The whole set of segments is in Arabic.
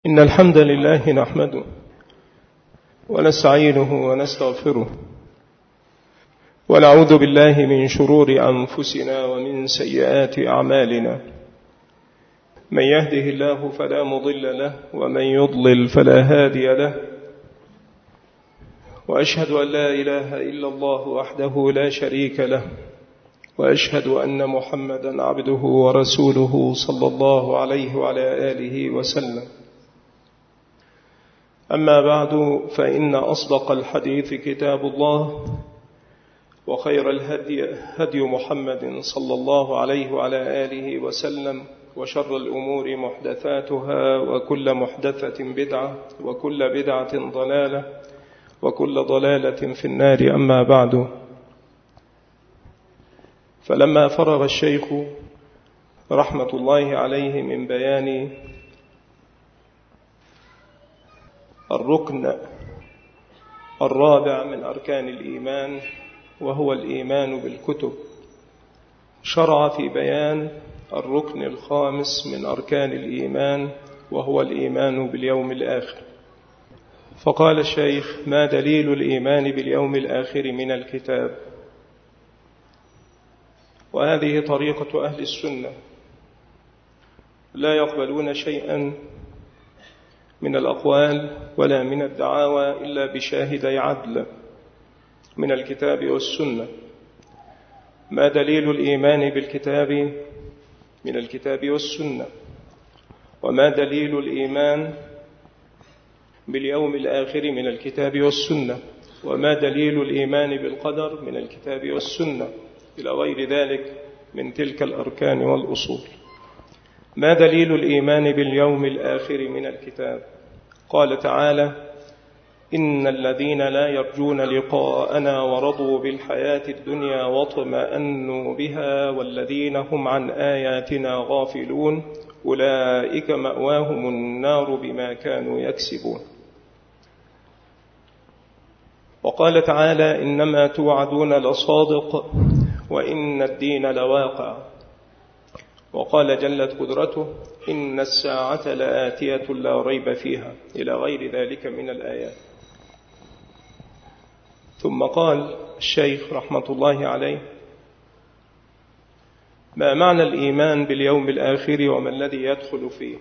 إن الحمد لله نحمده ونستعينه ونستغفره ونعوذ بالله من شرور أنفسنا ومن سيئات أعمالنا. من يهده الله فلا مضل له ومن يضلل فلا هادي له، وأشهد أن لا إله إلا الله وحده لا شريك له، وأشهد أن محمدا عبده ورسوله صلى الله عليه وعلى آله وسلم. أما بعد، فإن أصدق الحديث كتاب الله، وخير الهدي هدي محمد صلى الله عليه وعلى آله وسلم، وشر الأمور محدثاتها، وكل محدثة بدعة، وكل بدعة ضلالة، وكل ضلالة في النار. أما بعد، فلما فرغ الشيخ رحمة الله عليه من بيان الركن الرابع من أركان الإيمان، وهو الإيمان بالكتب، شرع في بيان الركن الخامس من أركان الإيمان، وهو الإيمان باليوم الآخر. فقال الشيخ: ما دليل الإيمان باليوم الآخر من الكتاب؟ وهذه طريقة أهل السنة، لا يقبلون شيئا من الأقوال ولا من الدعاوى إلا بشاهدي عدل من الكتاب والسنة. ما دليل الإيمان بالكتاب من الكتاب والسنة؟ وما دليل الإيمان باليوم الآخر من الكتاب والسنة؟ وما دليل الإيمان بالقدر من الكتاب والسنة؟ إلى غير ذلك من تلك الأركان والأصول. ما دليل الإيمان باليوم الآخر من الكتاب؟ قال تعالى: إن الذين لا يرجون لقاءنا ورضوا بالحياة الدنيا واطمأنوا بها والذين هم عن آياتنا غافلون أولئك مأواهم النار بما كانوا يكسبون. وقال تعالى: إنما توعدون لصادق وإن الدين لواقع. وقال جلت قدرته: إن الساعة لآتية لا ريب فيها، إلى غير ذلك من الآيات. ثم قال الشيخ رحمة الله عليه: ما معنى الإيمان باليوم الآخر وما الذي يدخل فيه؟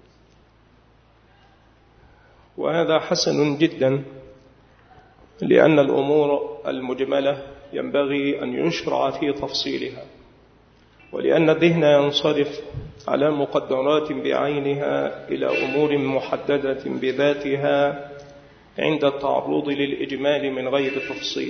وهذا حسن جدا، لأن الأمور المجملة ينبغي أن يشرع في تفصيلها، ولأن الذهن ينصرف على مقدرات بعينها إلى أمور محددة بذاتها عند التعرض للإجمال من غير تفصيل.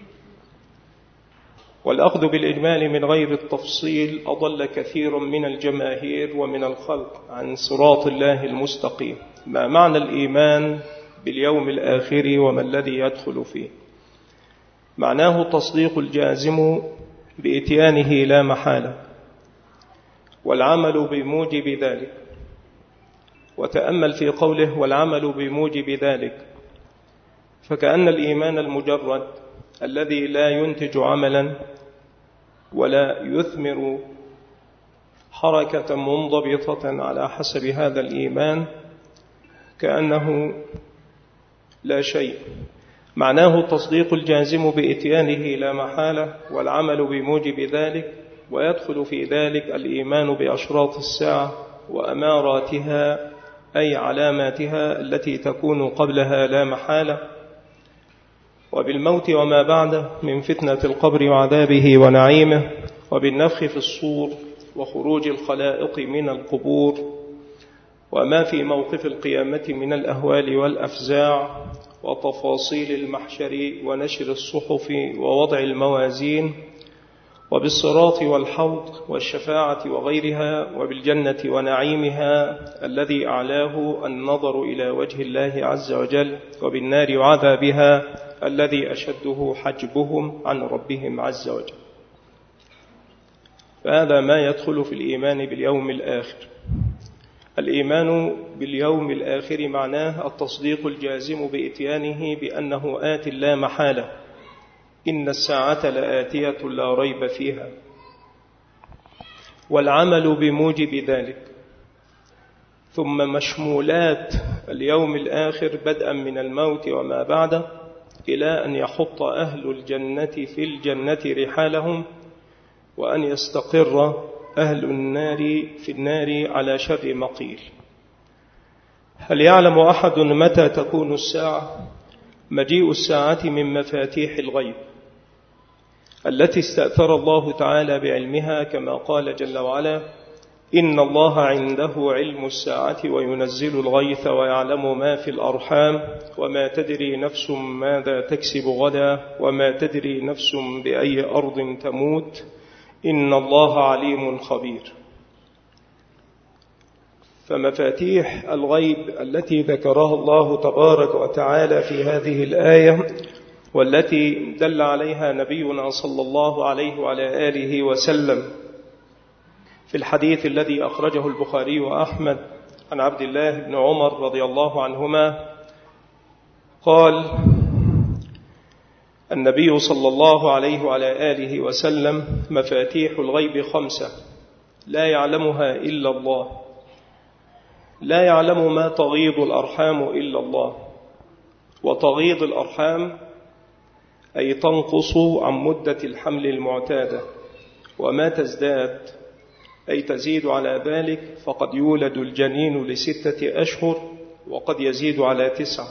والأخذ بالإجمال من غير التفصيل أضل كثير من الجماهير ومن الخلق عن صراط الله المستقيم. ما معنى الإيمان باليوم الآخر وما الذي يدخل فيه؟ معناه التصديق الجازم بإتيانه لا محالة، والعمل بموجب ذلك. وتأمل في قوله: والعمل بموجب ذلك، فكأن الإيمان المجرد الذي لا ينتج عملا ولا يثمر حركة منضبطة على حسب هذا الإيمان كأنه لا شيء. معناه التصديق الجازم بإتيانه لا محالة، والعمل بموجب ذلك، ويدخل في ذلك الإيمان بأشراط الساعة وأماراتها، أي علاماتها التي تكون قبلها لا محالة، وبالموت وما بعده من فتنة القبر وعذابه ونعيمه، وبالنفخ في الصور وخروج الخلائق من القبور، وما في موقف القيامة من الأهوال والأفزاع، وتفاصيل المحشر ونشر الصحف ووضع الموازين، وبالصراط والحوض والشفاعة وغيرها، وبالجنة ونعيمها الذي أعلاه النظر إلى وجه الله عز وجل، وبالنار وعذابها الذي أشده حجبهم عن ربهم عز وجل. فهذا ما يدخل في الإيمان باليوم الآخر. الإيمان باليوم الآخر معناه التصديق الجازم بإتيانه بأنه آت لا محالة، إن الساعة لآتية لا ريب فيها، والعمل بموجب ذلك. ثم مشمولات اليوم الآخر بدءا من الموت وما بعده، إلى أن يحط أهل الجنة في الجنة رحالهم، وأن يستقر أهل النار في النار على شر مقيل. هل يعلم أحد متى تكون الساعة؟ مجيء الساعة من مفاتيح الغيب التي استأثر الله تعالى بعلمها، كما قال جل وعلا: إن الله عنده علم الساعة وينزل الغيث ويعلم ما في الأرحام وما تدري نفس ماذا تكسب غدا وما تدري نفس بأي أرض تموت إن الله عليم خبير. فمفاتيح الغيب التي ذكرها الله تبارك وتعالى في هذه الآية، والتي دل عليها نبينا صلى الله عليه وعلى آله وسلم في الحديث الذي أخرجه البخاري وأحمد عن عبد الله بن عمر رضي الله عنهما قال: النبي صلى الله عليه وعلى آله وسلم: مفاتيح الغيب 5 لا يعلمها إلا الله، لا يعلم ما تغيض الأرحام إلا الله. وتغيض الأرحام أي تنقص عن مدة الحمل المعتادة، وما تزداد أي تزيد على ذلك، فقد يولد الجنين ل6 أشهر وقد يزيد على 9.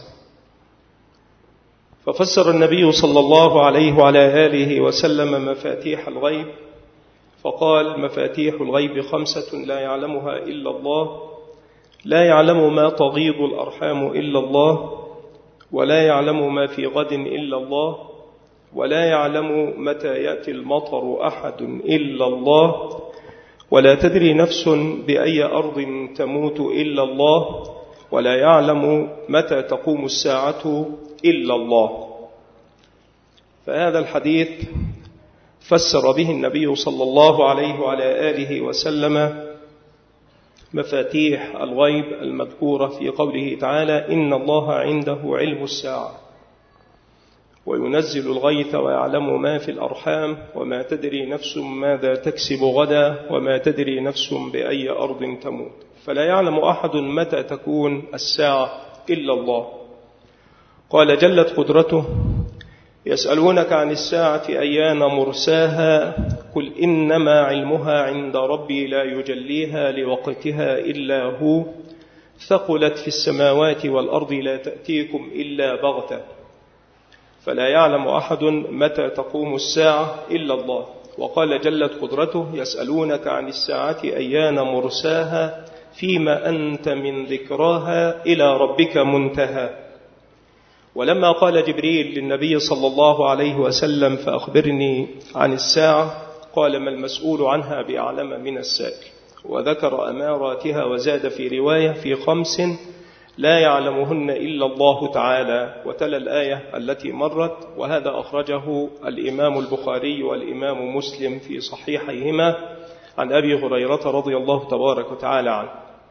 ففسر النبي صلى الله عليه وعلى آله وسلم مفاتيح الغيب فقال: مفاتيح الغيب 5 لا يعلمها إلا الله، لا يعلم ما تغيض الأرحام إلا الله، ولا يعلم ما في غد إلا الله، ولا يعلم متى يأتي المطر أحد إلا الله، ولا تدري نفس بأي أرض تموت إلا الله، ولا يعلم متى تقوم الساعة إلا الله. فهذا الحديث فسر به النبي صلى الله عليه وعلى آله وسلم مفاتيح الغيب المذكورة في قوله تعالى: إن الله عنده علم الساعة وينزل الغيث ويعلم ما في الأرحام وما تدري نفس ماذا تكسب غدا وما تدري نفس بأي أرض تموت. فلا يعلم أحد متى تكون الساعة إلا الله. قال جلت قدرته: يسألونك عن الساعة أيان مرساها قل إنما علمها عند ربي لا يجليها لوقتها إلا هو ثقلت في السماوات والأرض لا تأتيكم إلا بغتة. فلا يعلم أحد متى تقوم الساعة إلا الله. وقال جلت قدرته: يسألونك عن الساعة أيان مرساها فيما أنت من ذكراها إلى ربك منتهى. ولما قال جبريل للنبي صلى الله عليه وسلم: فأخبرني عن الساعة، قال: ما المسؤول عنها بأعلم من السائل. وذكر أماراتها وزاد في رواية: في 5 لا يعلمهن إلا الله تعالى، وتلا الآية التي مرت. وهذا أخرجه الإمام البخاري والإمام مسلم في صحيحيهما عن أبي هريرة رضي الله تبارك وتعالى عنه.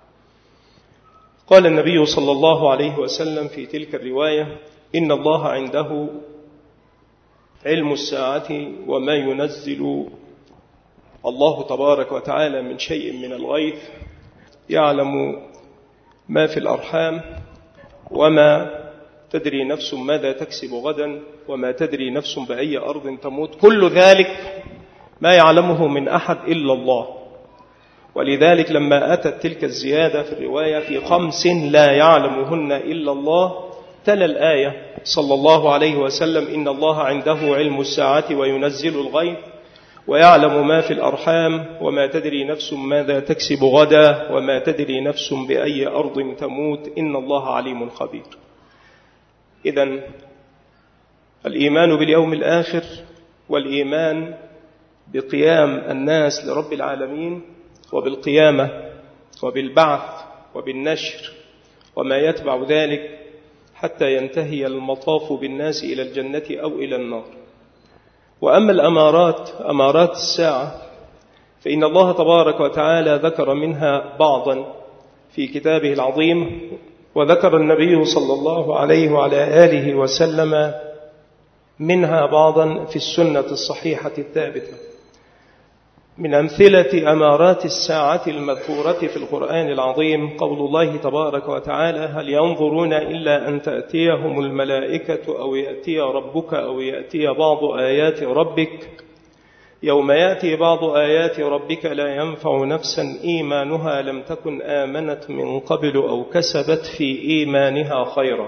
قال النبي صلى الله عليه وسلم في تلك الرواية: إن الله عنده علم الساعة وما ينزل الله تبارك وتعالى من شيء من الغيث، يعلم ما في الأرحام وما تدري نفس ماذا تكسب غدا وما تدري نفس بأي أرض تموت. كل ذلك ما يعلمه من أحد إلا الله. ولذلك لما أتت تلك الزيادة في الرواية: في 5 لا يعلمهن إلا الله، تلا الآية صلى الله عليه وسلم: إن الله عنده علم الساعة وينزل الغيث ويعلم ما في الأرحام وما تدري نفس ماذا تكسب غدا وما تدري نفس بأي أرض تموت إن الله عليم خبير. إذن الإيمان باليوم الآخر والإيمان بقيام الناس لرب العالمين وبالقيامة وبالبعث وبالنشر وما يتبع ذلك حتى ينتهي المطاف بالناس إلى الجنة أو إلى النار. وأما الأمارات، أمارات الساعة، فإن الله تبارك وتعالى ذكر منها بعضا في كتابه العظيم، وذكر النبي صلى الله عليه وعلى آله وسلم منها بعضا في السنة الصحيحة الثابتة. من أمثلة أمارات الساعة المذكورة في القرآن العظيم قول الله تبارك وتعالى: هل ينظرون إلا أن تأتيهم الملائكة أو يأتي ربك أو يأتي بعض آيات ربك يوم يأتي بعض آيات ربك لا ينفع نفسا إيمانها لم تكن آمنت من قبل أو كسبت في إيمانها خيرا.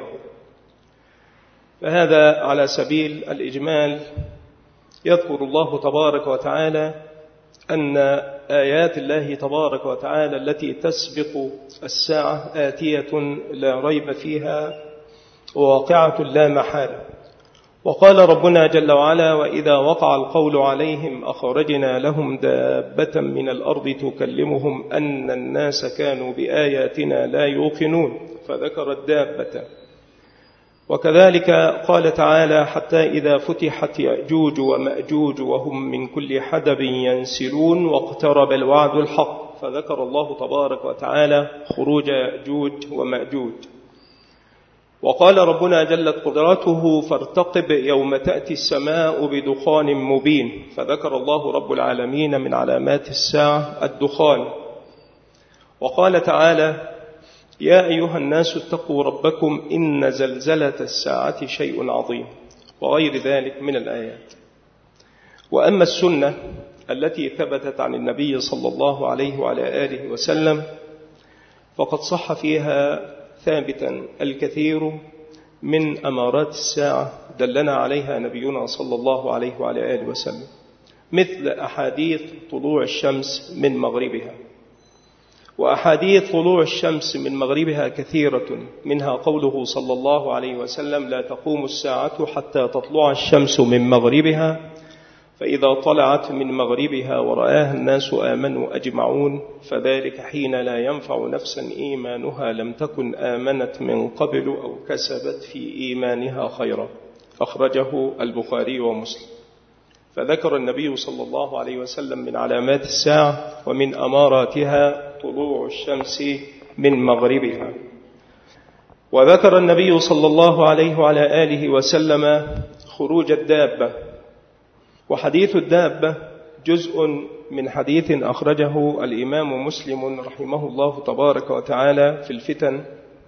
فهذا على سبيل الإجمال يذكر الله تبارك وتعالى أن آيات الله تبارك وتعالى التي تسبق الساعة آتية لا ريب فيها وواقعة لا محالة. وقال ربنا جل وعلا: وإذا وقع القول عليهم أخرجنا لهم دابة من الأرض تكلمهم أن الناس كانوا بآياتنا لا يوقنون، فذكر الدابة. وكذلك قال تعالى: حتى إذا فتحت يأجوج ومأجوج وهم من كل حدب ينسلون واقترب الوعد الحق، فذكر الله تبارك وتعالى خروج يأجوج ومأجوج. وقال ربنا جلت قدرته: فارتقب يوم تأتي السماء بدخان مبين، فذكر الله رب العالمين من علامات الساعة الدخان. وقال تعالى: يا أيها الناس اتقوا ربكم إن زلزلة الساعة شيء عظيم، وغير ذلك من الآيات. وأما السنة التي ثبتت عن النبي صلى الله عليه وعلى آله وسلم فقد صح فيها ثابتا الكثير من أمارات الساعة دلنا عليها نبينا صلى الله عليه وعلى آله وسلم، مثل أحاديث طلوع الشمس من مغربها. وأحاديث طلوع الشمس من مغربها كثيرة، منها قوله صلى الله عليه وسلم: لا تقوم الساعة حتى تطلع الشمس من مغربها، فإذا طلعت من مغربها ورآها الناس آمنوا أجمعون، فذلك حين لا ينفع نفسا إيمانها لم تكن آمنت من قبل أو كسبت في إيمانها خيرا. أخرجه البخاري ومسلم. فذكر النبي صلى الله عليه وسلم من علامات الساعة ومن أماراتها طلوع الشمس من مغربها. وذكر النبي صلى الله عليه وعلى آله وسلم خروج الدابة. وحديث الدابة جزء من حديث أخرجه الإمام مسلم رحمه الله تبارك وتعالى في الفتن.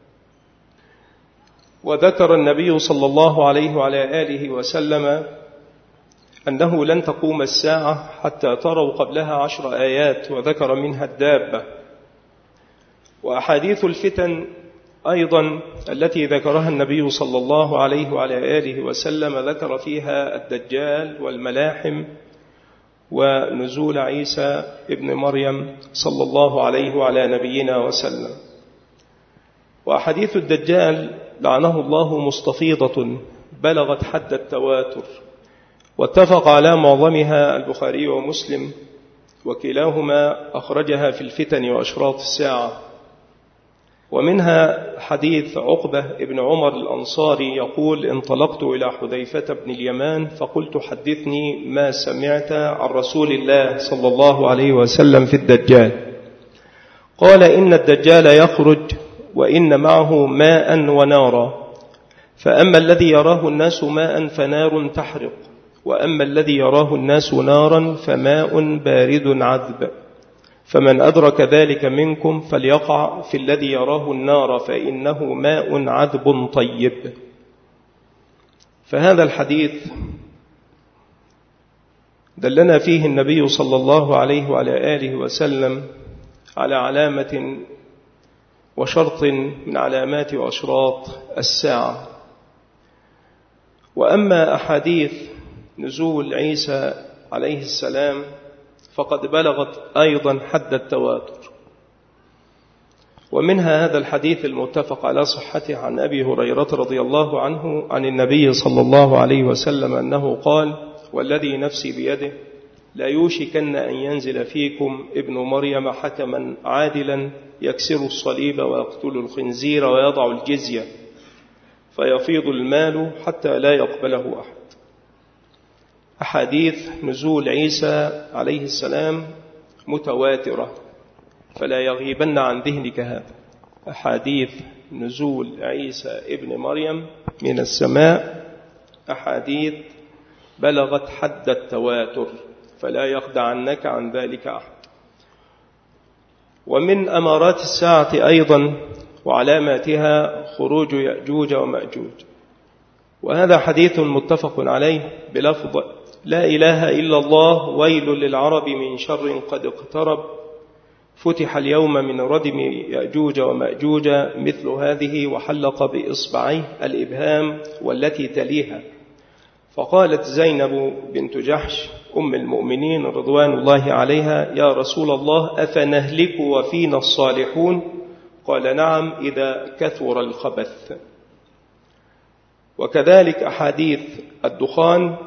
وذكر النبي صلى الله عليه وعلى آله وسلم أنه لن تقوم الساعة حتى تروا قبلها 10 آيات، وذكر منها الدابة. وأحاديث الفتن أيضا التي ذكرها النبي صلى الله عليه وعلى آله وسلم ذكر فيها الدجال والملاحم ونزول عيسى ابن مريم صلى الله عليه وعلى نبينا وسلم. وأحاديث الدجال لعنه الله مستفيضة بلغت حد التواتر، واتفق على معظمها البخاري ومسلم، وكلاهما أخرجها في الفتن وأشراط الساعة. ومنها حديث عقبة ابن عمر الأنصاري يقول: انطلقت إلى حذيفة بن اليمان فقلت: حدثني ما سمعت عن رسول الله صلى الله عليه وسلم في الدجال. قال: إن الدجال يخرج وإن معه ماء ونارا، فأما الذي يراه الناس ماء فنار تحرق، وأما الذي يراه الناس نارا فماء بارد عذب، فمن أدرك ذلك منكم فليقع في الذي يراه النار فإنه ماء عذب طيب. فهذا الحديث دلنا فيه النبي صلى الله عليه وعلى آله وسلم على علامة وشرط من علامات وأشراط الساعة. وأما أحاديث نزول عيسى عليه السلام فقد بلغت أيضا حد التواتر، ومنها هذا الحديث المتفق على صحته عن أبي هريرة رضي الله عنه عن النبي صلى الله عليه وسلم أنه قال: والذي نفسي بيده لا يوشكن أن ينزل فيكم ابن مريم حكما عادلا يكسر الصليب ويقتل الخنزير ويضع الجزية، فيفيض المال حتى لا يقبله أحد. أحاديث نزول عيسى عليه السلام متواترة، فلا يغيبن عن ذهنك هذا. أحاديث نزول عيسى ابن مريم من السماء أحاديث بلغت حد التواتر، فلا يخدعنك عن ذلك أحد. ومن أمارات الساعة أيضا وعلاماتها خروج يأجوج ومأجوج، وهذا حديث متفق عليه بلفظ: لا إله إلا الله، ويل للعرب من شر قد اقترب، فتح اليوم من ردم يأجوج ومأجوج مثل هذه، وحلق بإصبعيه الإبهام والتي تليها. فقالت زينب بنت جحش أم المؤمنين رضوان الله عليها: يا رسول الله، أفنهلك وفينا الصالحون؟ قال: نعم، إذا كثر الخبث. وكذلك أحاديث الدخان،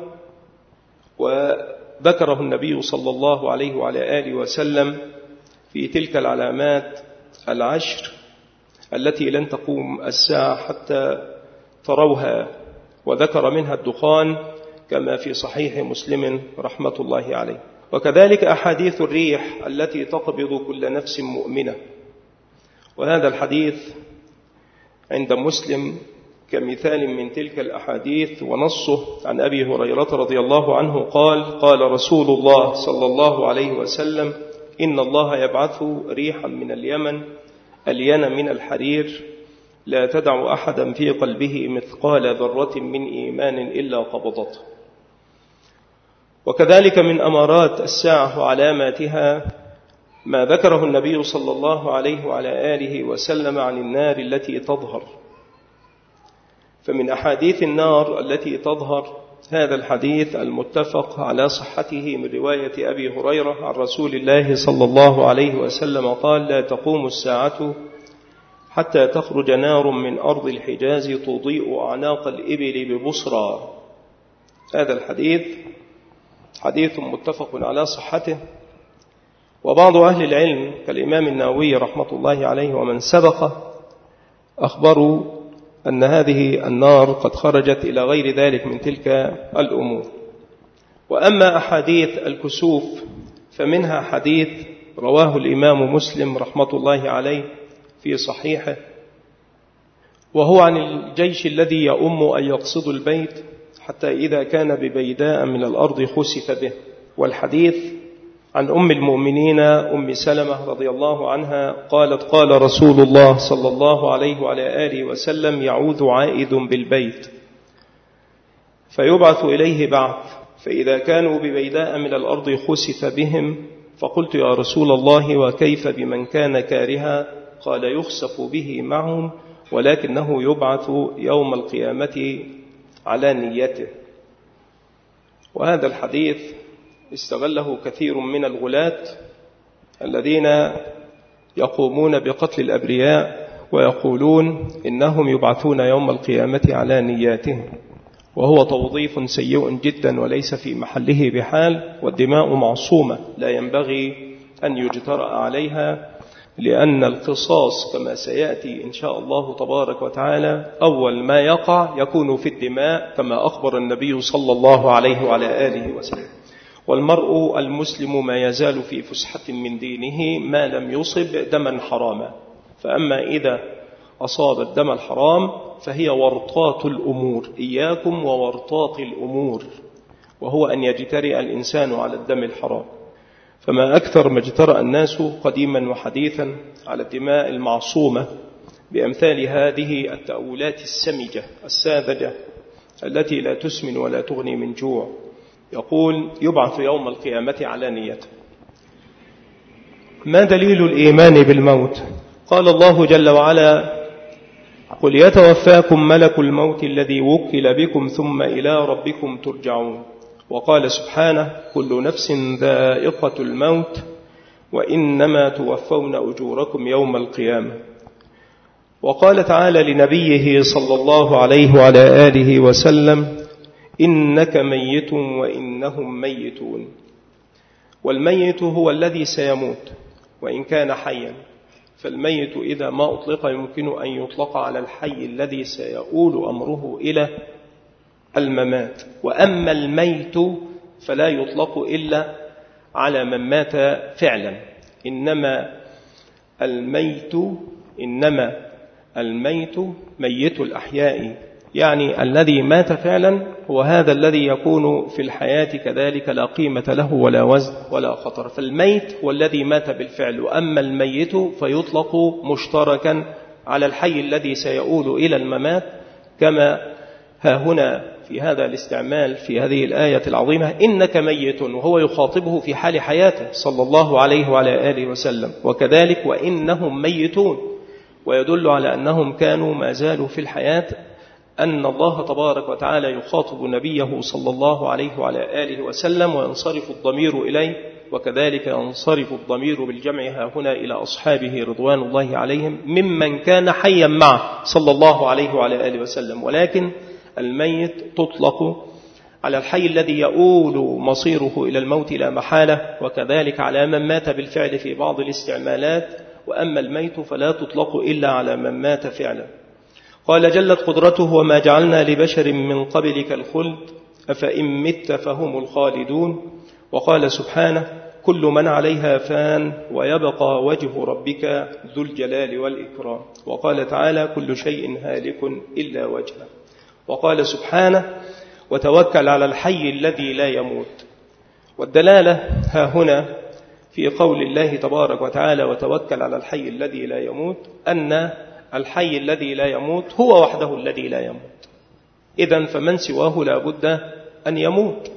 وذكره النبي صلى الله عليه وعلى آله وسلم في تلك العلامات العشر التي لن تقوم الساعة حتى تروها، وذكر منها الدخان كما في صحيح مسلم رحمة الله عليه. وكذلك أحاديث الريح التي تقبض كل نفس مؤمنة، وهذا الحديث عند مسلم كمثال من تلك الأحاديث، ونصه عن أبي هريرة رضي الله عنه قال: قال رسول الله صلى الله عليه وسلم: إن الله يبعث ريحا من اليمن ألين من الحرير، لا تدع أحدا في قلبه مثقال ذرة من إيمان إلا قبضته. وكذلك من أمارات الساعة وعلاماتها ما ذكره النبي صلى الله عليه وعلى آله وسلم عن النار التي تظهر. فمن أحاديث النار التي تظهر هذا الحديث المتفق على صحته من رواية أبي هريرة عن رسول الله صلى الله عليه وسلم قال: لا تقوم الساعة حتى تخرج نار من أرض الحجاز تضيء أعناق الإبل ببصرى. هذا الحديث حديث متفق على صحته. وبعض أهل العلم كالإمام النووي رحمة الله عليه ومن سبق أخبروا أن هذه النار قد خرجت إلى غير ذلك من تلك الأمور. وأما أحاديث الكسوف فمنها حديث رواه الإمام مسلم رحمة الله عليه في صحيحه، وهو عن الجيش الذي يؤم أن يقصد البيت حتى إذا كان ببيداء من الأرض خسف به. والحديث عن أم المؤمنين أم سلمة رضي الله عنها قالت: قال رسول الله صلى الله عليه وعلى آله وسلم: يعوذ عائد بالبيت فيبعث إليه بعث، فإذا كانوا ببيداء من الأرض خسف بهم، فقلت: يا رسول الله، وكيف بمن كان كارها؟ قال: يخسف به معهم، ولكنه يبعث يوم القيامة على نيته. وهذا الحديث استغله كثير من الغلاة الذين يقومون بقتل الأبرياء ويقولون إنهم يبعثون يوم القيامة على نياتهم، وهو توظيف سيء جدا وليس في محله بحال. والدماء معصومة لا ينبغي أن يجترأ عليها، لأن القصاص كما سيأتي إن شاء الله تبارك وتعالى أول ما يقع يكون في الدماء، كما أخبر النبي صلى الله عليه وعلى آله وسلم. والمرء المسلم ما يزال في فسحة من دينه ما لم يصب دما حراما، فأما إذا أصاب الدم الحرام فهي ورطات الأمور. إياكم وورطات الأمور، وهو أن يجترئ الإنسان على الدم الحرام. فما أكثر ما اجترأ الناس قديما وحديثا على الدماء المعصومة بأمثال هذه التأولات السمجة الساذجة التي لا تسمن ولا تغني من جوع. يقول: يبعث يوم القيامة على نيته. ما دليل الإيمان بالموت؟ قال الله جل وعلا: قل يتوفاكم ملك الموت الذي وكل بكم ثم إلى ربكم ترجعون. وقال سبحانه: كل نفس ذائقة الموت وإنما توفون أجوركم يوم القيامة. وقال تعالى لنبيه صلى الله عليه وعلى آله وسلم: إنك ميت وإنهم ميتون. والميت هو الذي سيموت وإن كان حيا، فالميت إذا ما أطلق يمكن أن يطلق على الحي الذي سيؤول أمره إلى الممات. وأما الميت فلا يطلق إلا على من مات فعلا، إنما الميت ميت الأحياء يعني الذي مات فعلا هو هذا الذي يكون في الحياة كذلك لا قيمة له ولا وزن ولا خطر. فالميت هو الذي مات بالفعل، وأما الميت فيطلق مشتركا على الحي الذي سيؤول إلى الممات، كما ها هنا في هذا الاستعمال في هذه الآية العظيمة إنك ميت، وهو يخاطبه في حال حياته صلى الله عليه وعلى آله وسلم، وكذلك وإنهم ميتون، ويدل على أنهم كانوا ما زالوا في الحياة، أن الله تبارك وتعالى يخاطب نبيه صلى الله عليه وعلى آله وسلم وينصرف الضمير إليه، وكذلك ينصرف الضمير بالجمع ها هنا إلى أصحابه رضوان الله عليهم ممن كان حيا معه صلى الله عليه وعلى آله وسلم. ولكن الميت تطلق على الحي الذي يؤول مصيره إلى الموت لا محالة، وكذلك على من مات بالفعل في بعض الاستعمالات، وأما الميت فلا تطلق إلا على من مات فعلا. قال جلت قدرته وما جعلنا لبشر من قبلك الخلد أفإن مت فهم الخالدون. وقال سبحانه كل من عليها فان ويبقى وجه ربك ذو الجلال والإكرام. وقال تعالى كل شيء هالك إلا وجهه. وقال سبحانه وتوكل على الحي الذي لا يموت. والدلالة ها هنا في قول الله تبارك وتعالى وتوكل على الحي الذي لا يموت أن الحي الذي لا يموت هو وحده الذي لا يموت، إذن فمن سواه لا بد أن يموت.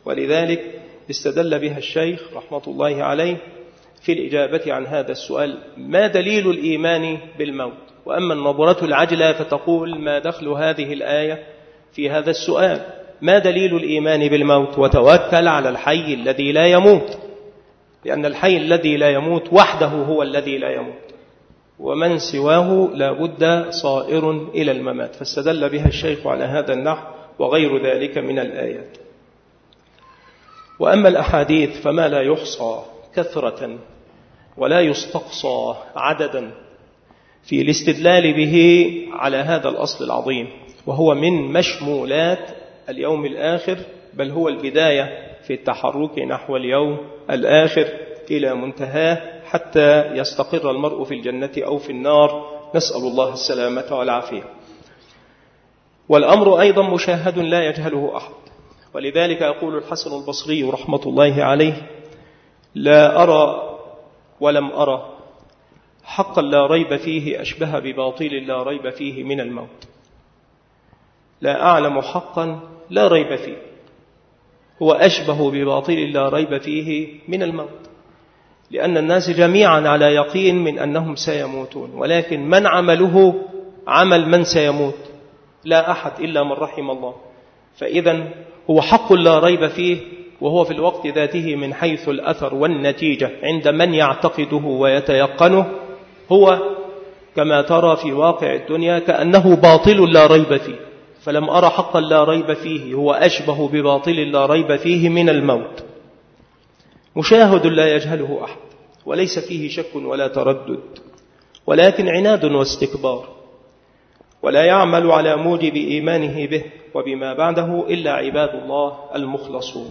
ولذلك استدل بها الشيخ رحمة الله عليه في الإجابة عن هذا السؤال ما دليل الإيمان بالموت. وأما النظرة العجلة فتقول ما دخل هذه الآية في هذا السؤال؟ ما دليل الإيمان بالموت؟ وتوكل على الحي الذي لا يموت، لأن الحي الذي لا يموت وحده هو الذي لا يموت، ومن سواه لا بد صائر إلى الممات. فاستدل بها الشيخ على هذا النحو وغير ذلك من الآيات. وأما الأحاديث فما لا يحصى كثرة ولا يستقصى عددا في الاستدلال به على هذا الأصل العظيم، وهو من مشمولات اليوم الآخر، بل هو البداية في التحرك نحو اليوم الآخر إلى منتهاه حتى يستقر المرء في الجنة أو في النار، نسأل الله السلامة والعافية. والأمر أيضا مشاهد لا يجهله أحد، ولذلك يقول الحسن البصري رحمة الله عليه لا أرى ولم أرى حقا لا ريب فيه أشبه بباطل لا ريب فيه من الموت. لا أعلم حقا لا ريب فيه هو أشبه بباطل لا ريب فيه من الموت، لأن الناس جميعا على يقين من أنهم سيموتون، ولكن من عمله عمل من سيموت؟ لا أحد إلا من رحم الله. فإذا هو حق لا ريب فيه، وهو في الوقت ذاته من حيث الأثر والنتيجة عند من يعتقده ويتيقنه هو كما ترى في واقع الدنيا كأنه باطل لا ريب فيه. فلم أرى حقا لا ريب فيه هو أشبه بباطل لا ريب فيه من الموت، مشاهد لا يجهله أحد وليس فيه شك ولا تردد، ولكن عناد واستكبار، ولا يعمل على موجب إيمانه به وبما بعده إلا عباد الله المخلصون.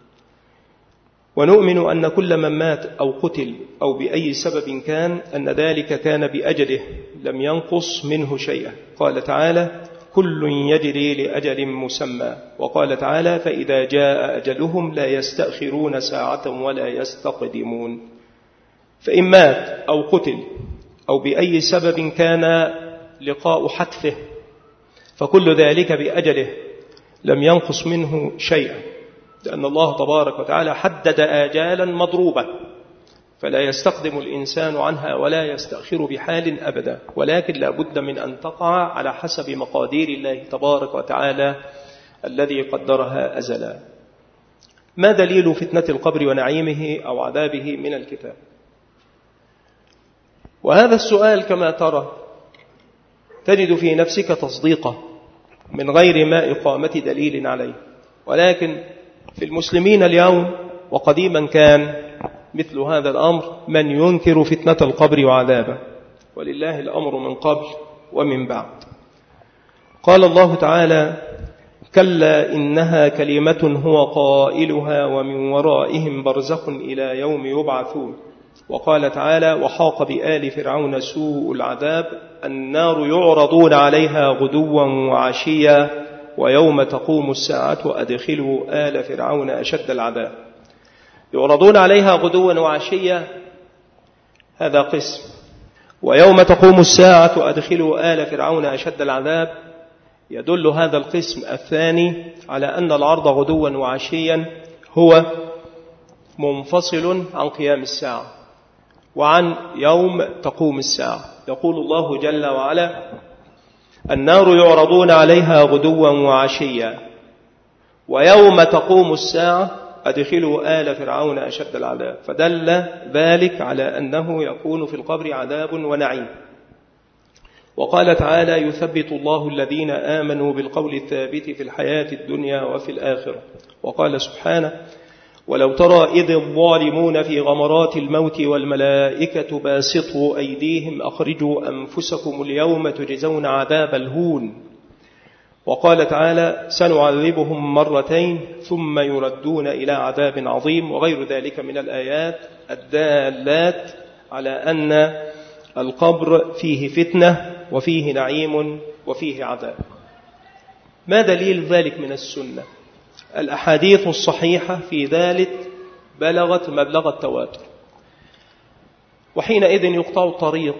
ونؤمن أن كل من مات أو قتل أو بأي سبب كان أن ذلك كان بأجله لم ينقص منه شيئا. قال تعالى كل يجري لأجل مسمى، وقال تعالى فإذا جاء أجلهم لا يستأخرون ساعة ولا يستقدمون. فإن مات أو قتل أو بأي سبب كان لقاء حتفه فكل ذلك بأجله لم ينقص منه شيئا، لأن الله تبارك وتعالى حدد آجالا مضروبة فلا يستقدم الإنسان عنها ولا يستأخر بحال أبدا، ولكن لا بد من أن تقع على حسب مقادير الله تبارك وتعالى الذي قدرها أزلا. ما دليل فتنة القبر ونعيمه أو عذابه من الكتاب؟ وهذا السؤال كما ترى تجد في نفسك تصديقه من غير ما إقامة دليل عليه، ولكن في المسلمين اليوم وقديما كان مثل هذا الأمر من ينكر فتنة القبر وعذابه، ولله الأمر من قبل ومن بعد. قال الله تعالى كلا إنها كلمة هو قائلها ومن ورائهم برزخ إلى يوم يبعثون وقال تعالى: وحاق بآل فرعون سوء العذاب النار يعرضون عليها غدوا وعشيا ويوم تقوم الساعة أدخلوا آل فرعون أشد العذاب. يعرضون عليها غدوا وعشيا هذا قسم، ويوم تقوم الساعة أدخلوا آل فرعون أشد العذاب يدل هذا القسم الثاني على أن العرض غدوا وعشيا هو منفصل عن قيام الساعة وعن يوم تقوم الساعة. يقول الله جل وعلا: النار يعرضون عليها غدوا وعشيا ويوم تقوم الساعة أدخلوا آل فرعون أشد العذاب، فدل ذلك على أنه يكون في القبر عذاب ونعيم. وقال تعالى: يثبت الله الذين آمنوا بالقول الثابت في الحياة الدنيا وفي الآخرة. وقال سبحانه: ولو ترى إذ الظالمون في غمرات الموت والملائكة باسطوا أيديهم أخرجوا أنفسكم اليوم تجزون عذاب الهون. وقال تعالى: سنعذبهم مرتين ثم يردون إلى عذاب عظيم، وغير ذلك من الآيات الدالات على أن القبر فيه فتنة وفيه نعيم وفيه عذاب. ما دليل ذلك من السنة؟ الأحاديث الصحيحة في ذلك بلغت مبلغ التواتر، وحينئذ يقطع الطريق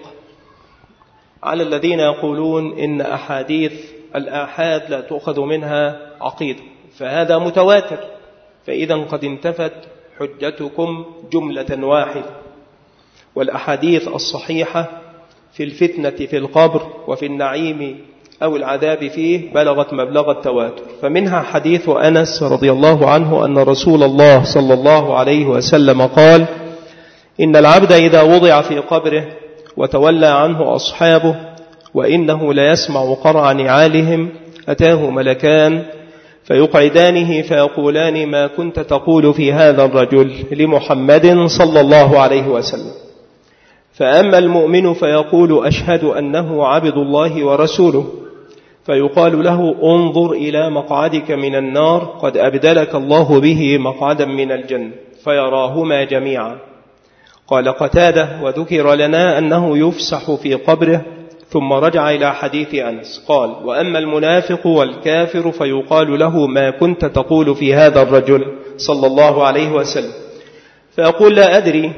على الذين يقولون إن أحاديث الآحاد لا تؤخذ منها عقيدة، فهذا متواتر، فإذا قد انتفت حجتكم جملة واحدة. والأحاديث الصحيحة في الفتنة في القبر وفي النعيم أو العذاب فيه بلغت مبلغ التواتر. فمنها حديث أنس رضي الله عنه أن رسول الله صلى الله عليه وسلم قال: إن العبد إذا وضع في قبره وتولى عنه أصحابه وإنه ليسمع قرع نعالهم أتاه ملكان فيقعدانه فيقولان: ما كنت تقول في هذا الرجل لمحمد صلى الله عليه وسلم؟ فأما المؤمن فيقول: أشهد أنه عبد الله ورسوله، فيقال له: انظر إلى مقعدك من النار قد أبدلك الله به مقعدا من الجنة، فيراهما جميعا. قال قتادة: وذكر لنا أنه يفسح في قبره، ثم رجع إلى حديث أنس قال: وأما المنافق والكافر فيقال له: ما كنت تقول في هذا الرجل صلى الله عليه وسلم؟ فيقول: لا أدري،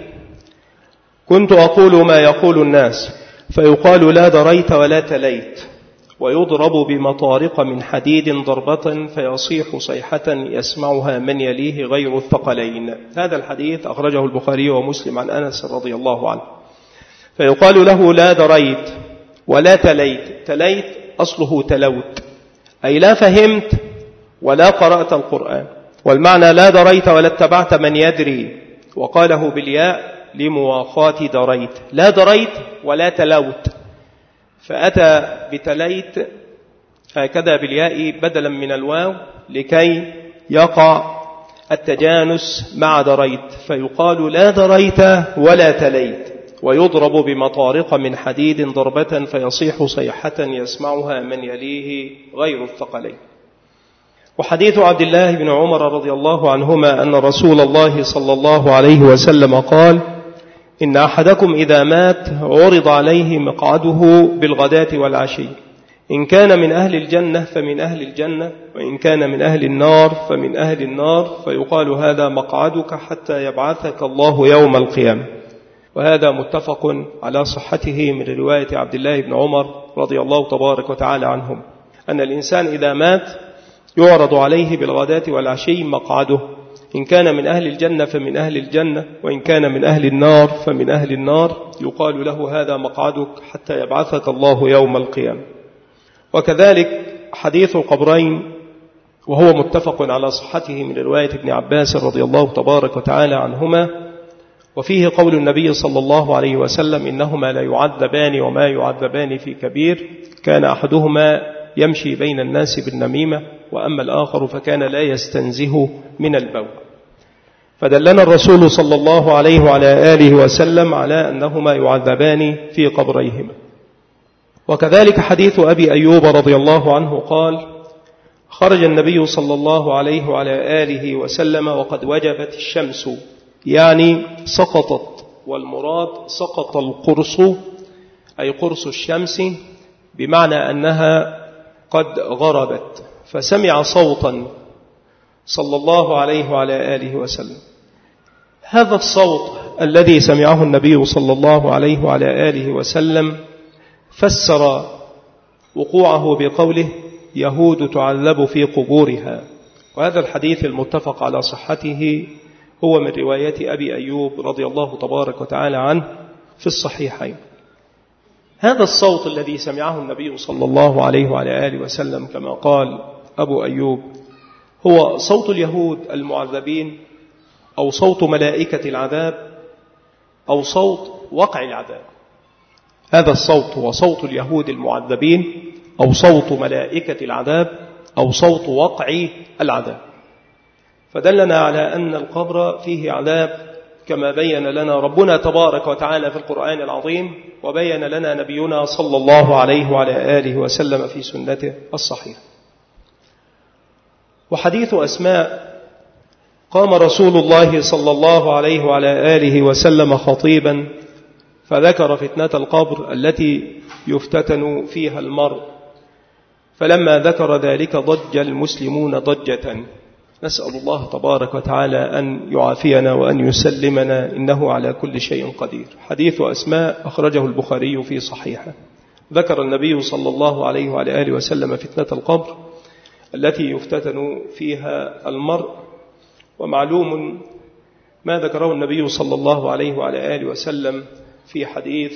كنت أقول ما يقول الناس. فيقال: لا دريت ولا تليت. ويضرب بمطارق من حديد ضربة فيصيح صيحة يسمعها من يليه غير الثقلين. هذا الحديث أخرجه البخاري ومسلم عن أنس رضي الله عنه. فيقال له: لا دريت ولا تليت. تليت أصله تلوت، أي لا فهمت ولا قرأت القرآن، والمعنى لا دريت ولا اتبعت من يدري، وقاله بالياء لمواخاة دريت. لا دريت ولا تلوت، فأتى بتليت هكذا بالياء بدلا من الواو لكي يقع التجانس مع دريت، فيقال: لا دريت ولا تليت. ويضرب بمطارق من حديد ضربة فيصيح صيحة يسمعها من يليه غير الثقلين. وحديث عبد الله بن عمر رضي الله عنهما أن رسول الله صلى الله عليه وسلم قال: إن أحدكم إذا مات عرض عليه مقعده بالغداة والعشي، إن كان من أهل الجنة فمن أهل الجنة، وإن كان من أهل النار فمن أهل النار، فيقال: هذا مقعدك حتى يبعثك الله يوم القيامة. وهذا متفق على صحته من رواية عبد الله بن عمر رضي الله تبارك وتعالى عنهم أن الإنسان إذا مات يعرض عليه بالغداة والعشي مقعده، إن كان من أهل الجنة فمن أهل الجنة، وإن كان من أهل النار فمن أهل النار، يقال له: هذا مقعدك حتى يبعثك الله يوم القيامة. وكذلك حديث القبرين وهو متفق على صحته من رواية ابن عباس رضي الله تبارك وتعالى عنهما، وفيه قول النبي صلى الله عليه وسلم: إنهما لا يعذبان وما يعذبان في كبير، كان أحدهما يمشي بين الناس بالنميمة، وأما الآخر فكان لا يستنزه من البول. فدلنا الرسول صلى الله عليه وعلى آله وسلم على أنهما يعذبان في قبريهما. وكذلك حديث أبي أيوب رضي الله عنه قال: خرج النبي صلى الله عليه وعلى آله وسلم وقد وجبت الشمس، يعني سقطت والمراد سقط القرص أي قرص الشمس، بمعنى أنها قد غربت، فسمع صوتا صلى الله عليه وعلى آله وسلم. هذا الصوت الذي سمعه النبي صلى الله عليه وعلى آله وسلم فسر وقوعه بقوله: يهود تعذب في قبورها. وهذا الحديث المتفق على صحته هو من رواية أبي أيوب رضي الله تبارك وتعالى عنه في الصحيحين. هذا الصوت الذي سمعه النبي صلى الله عليه وعلى آله وسلم كما قال أبو أيوب هو صوت اليهود المعذبين، أو صوت ملائكة العذاب، أو صوت وقع العذاب. هذا الصوت هو صوت اليهود المعذبين، أو صوت ملائكة العذاب، أو صوت وقع العذاب. فدلنا على أن القبر فيه عذاب كما بين لنا ربنا تبارك وتعالى في القرآن العظيم، وبين لنا نبينا صلى الله عليه وعلى آله وسلم في سنته الصحيحة. وحديث أسماء: قام رسول الله صلى الله عليه وعلى آله وسلم خطيبا فذكر فتنة القبر التي يفتتن فيها المرء، فلما ذكر ذلك ضج المسلمون ضجة. نسأل الله تبارك وتعالى أن يعافينا وأن يسلمنا، إنه على كل شيء قدير. حديث أسماء أخرجه البخاري في صحيحه. ذكر النبي صلى الله عليه وعلى آله وسلم فتنة القبر التي يفتتن فيها المرء. ومعلوم ما ذكره النبي صلى الله عليه وعلى آله وسلم في حديث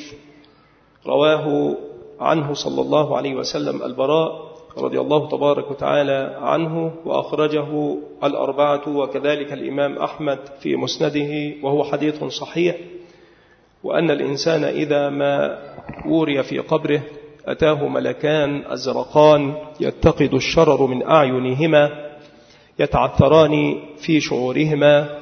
رواه عنه صلى الله عليه وسلم البراء رضي الله تبارك وتعالى عنه، وأخرجه الأربعة وكذلك الإمام أحمد في مسنده، وهو حديث صحيح. وأن الإنسان إذا ما وري في قبره أتاه ملكان أزرقان يتقد الشرر من أعينهما، يتعثران في شعورهما،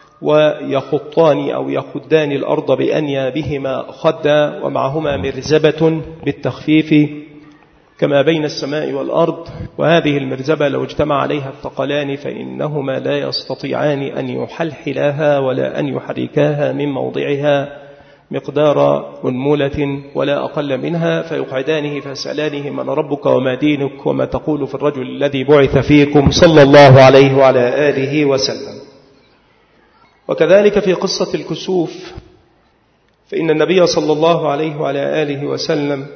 ويخطان أو يخدان الأرض بأنيابهما خدا، ومعهما مرزبة بالتخفيف كما بين السماء والأرض. وهذه المرزبة لو اجتمع عليها الثقلان فإنهما لا يستطيعان أن يحلحلاها ولا أن يحركاها من موضعها مقدار أنمولة ولا أقل منها، فيقعدانه فيسألانه: من ربك وما دينك وما تقول في الرجل الذي بعث فيكم صلى الله عليه وعلى آله وسلم. وكذلك في قصة الكسوف، فإن النبي صلى الله عليه وعلى آله وسلم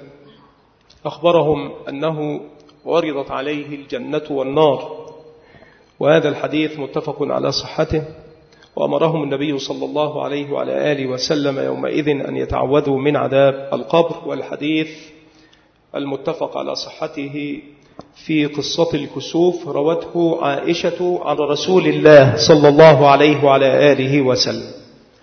أخبرهم أنه وردت عليه الجنة والنار، وهذا الحديث متفق على صحته. وأمرهم النبي صلى الله عليه وعلى آله وسلم يومئذ أن يتعوذوا من عذاب القبر. والحديث المتفق على صحته في قصة الكسوف روته عائشة عن رسول الله صلى الله عليه وعلى آله وسلم.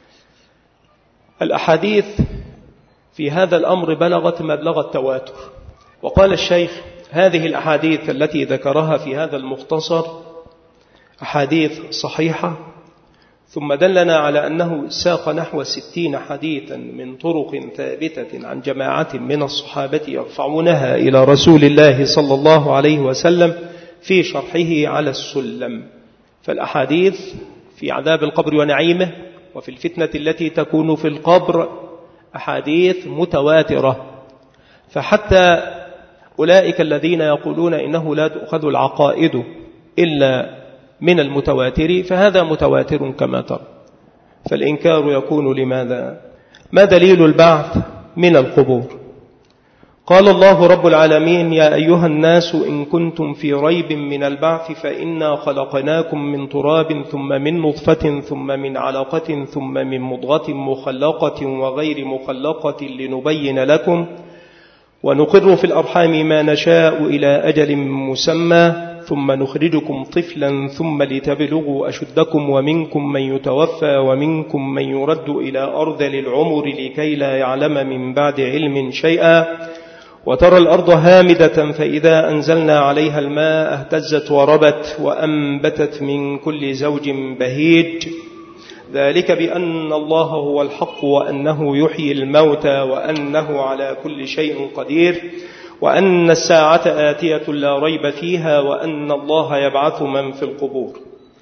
الأحاديث في هذا الأمر بلغت مبلغ التواتر. وقال الشيخ: هذه الأحاديث التي ذكرها في هذا المختصر أحاديث صحيحة، ثم دلنا على أنه ساق نحو 60 حديثا من طرق ثابتة عن جماعة من الصحابة يرفعونها إلى رسول الله صلى الله عليه وسلم في شرحه على السلم. فالأحاديث في عذاب القبر ونعيمه وفي الفتنة التي تكون في القبر أحاديث متواترة. فحتى أولئك الذين يقولون إنه لا تؤخذ العقائد إلا من المتواتر، فهذا متواتر كما ترى. فالإنكار يكون لماذا؟ ما دليل البعث من القبور؟ قال الله رب العالمين: يا أيها الناس إن كنتم في ريب من البعث فإنا خلقناكم من تراب ثم من نطفة ثم من علقة ثم من مضغة مخلقة وغير مخلقة لنبين لكم ونقر في الأرحام ما نشاء إلى أجل مسمى ثم نخرجكم طفلا ثم لتبلغوا أشدكم ومنكم من يتوفى ومنكم من يرد إلى أرذل العمر لكي لا يعلم من بعد علم شيئا وترى الأرض هامدة فإذا أنزلنا عليها الماء اهتزت وربت وأنبتت من كل زوج بهيج ذلك بأن الله هو الحق وأنه يحيي الموتى وأنه على كل شيء قدير وأن الساعة آتية لا ريب فيها وأن الله يبعث من في القبور.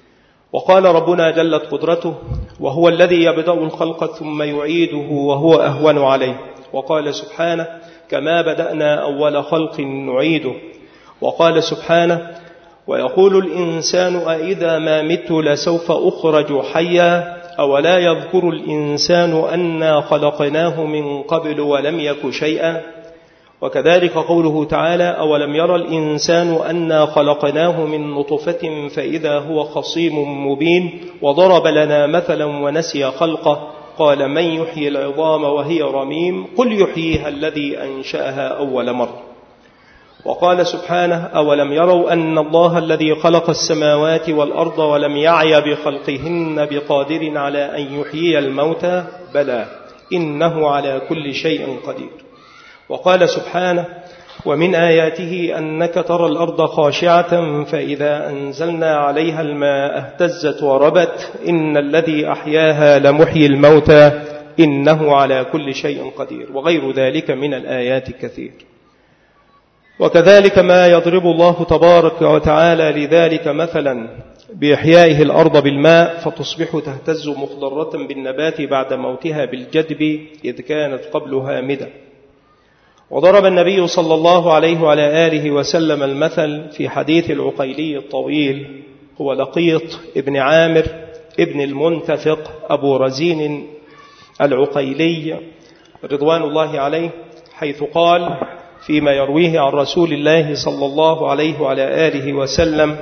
وقال ربنا جلت قدرته: وهو الذي يبدأ الخلق ثم يعيده وهو أهون عليه. وقال سبحانه: كما بدأنا أول خلق نعيده. وقال سبحانه: ويقول الإنسان أإذا ما مت لسوف أخرج حيا أولا يذكر الإنسان أنا خلقناه من قبل ولم يك شيئا. وكذلك قوله تعالى: أولم يرى الإنسان أنا خلقناه من نطفة فإذا هو خصيم مبين. وضرب لنا مثلا ونسي خلقه قال: من يحيي العظام وهي رميم قل يحييها الذي أنشأها أول مرة. وقال سبحانه: أولم يروا أن الله الذي خلق السماوات والأرض ولم يعي بخلقهن بقادر على أن يحيي الموتى بلى إنه على كل شيء قدير. وقال سبحانه: ومن آياته أنك ترى الأرض خاشعة فإذا أنزلنا عليها الماء اهتزت وربت إن الذي أحياها لمحيي الموتى إنه على كل شيء قدير. وغير ذلك من الآيات كثير. وكذلك ما يضرب الله تبارك وتعالى لذلك مثلا بإحيائه الأرض بالماء فتصبح تهتز مخضرة بالنبات بعد موتها بالجدب إذ كانت قبل هامدة. وضرب النبي صلى الله عليه وعلى آله وسلم المثل في حديث العقيلي الطويل، هو لقيط ابن عامر ابن المنتفق أبو رزين العقيلي رضوان الله عليه، حيث قال فيما يرويه عن رسول الله صلى الله عليه وعلى آله وسلم: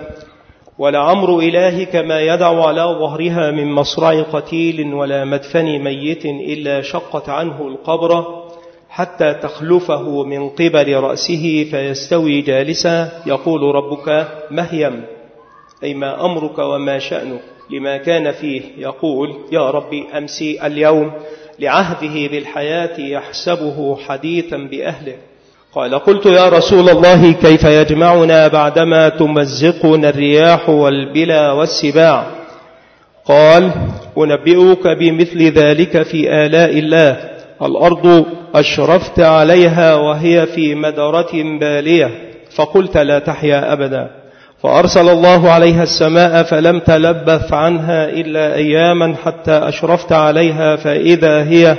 ولعمر إلهك ما يدع على ظهرها من مصرع قتيل ولا مدفن ميت إلا شقت عنه القبر حتى تخلفه من قبل رأسه فيستوي جالسا يقول ربك مهيم، أي ما أمرك وما شأنك، لما كان فيه يقول يا ربي أمسي اليوم، لعهده بالحياة يحسبه حديثا بأهله. قال: قلت يا رسول الله كيف يجمعنا بعدما تمزقنا الرياح والبلا والسباع؟ قال: أنبئك بمثل ذلك في آلاء الله. الأرض أشرفت عليها وهي في مدرة بالية فقلت لا تحيا أبدا، فأرسل الله عليها السماء فلم تلبث عنها إلا أياما حتى أشرفت عليها فإذا هي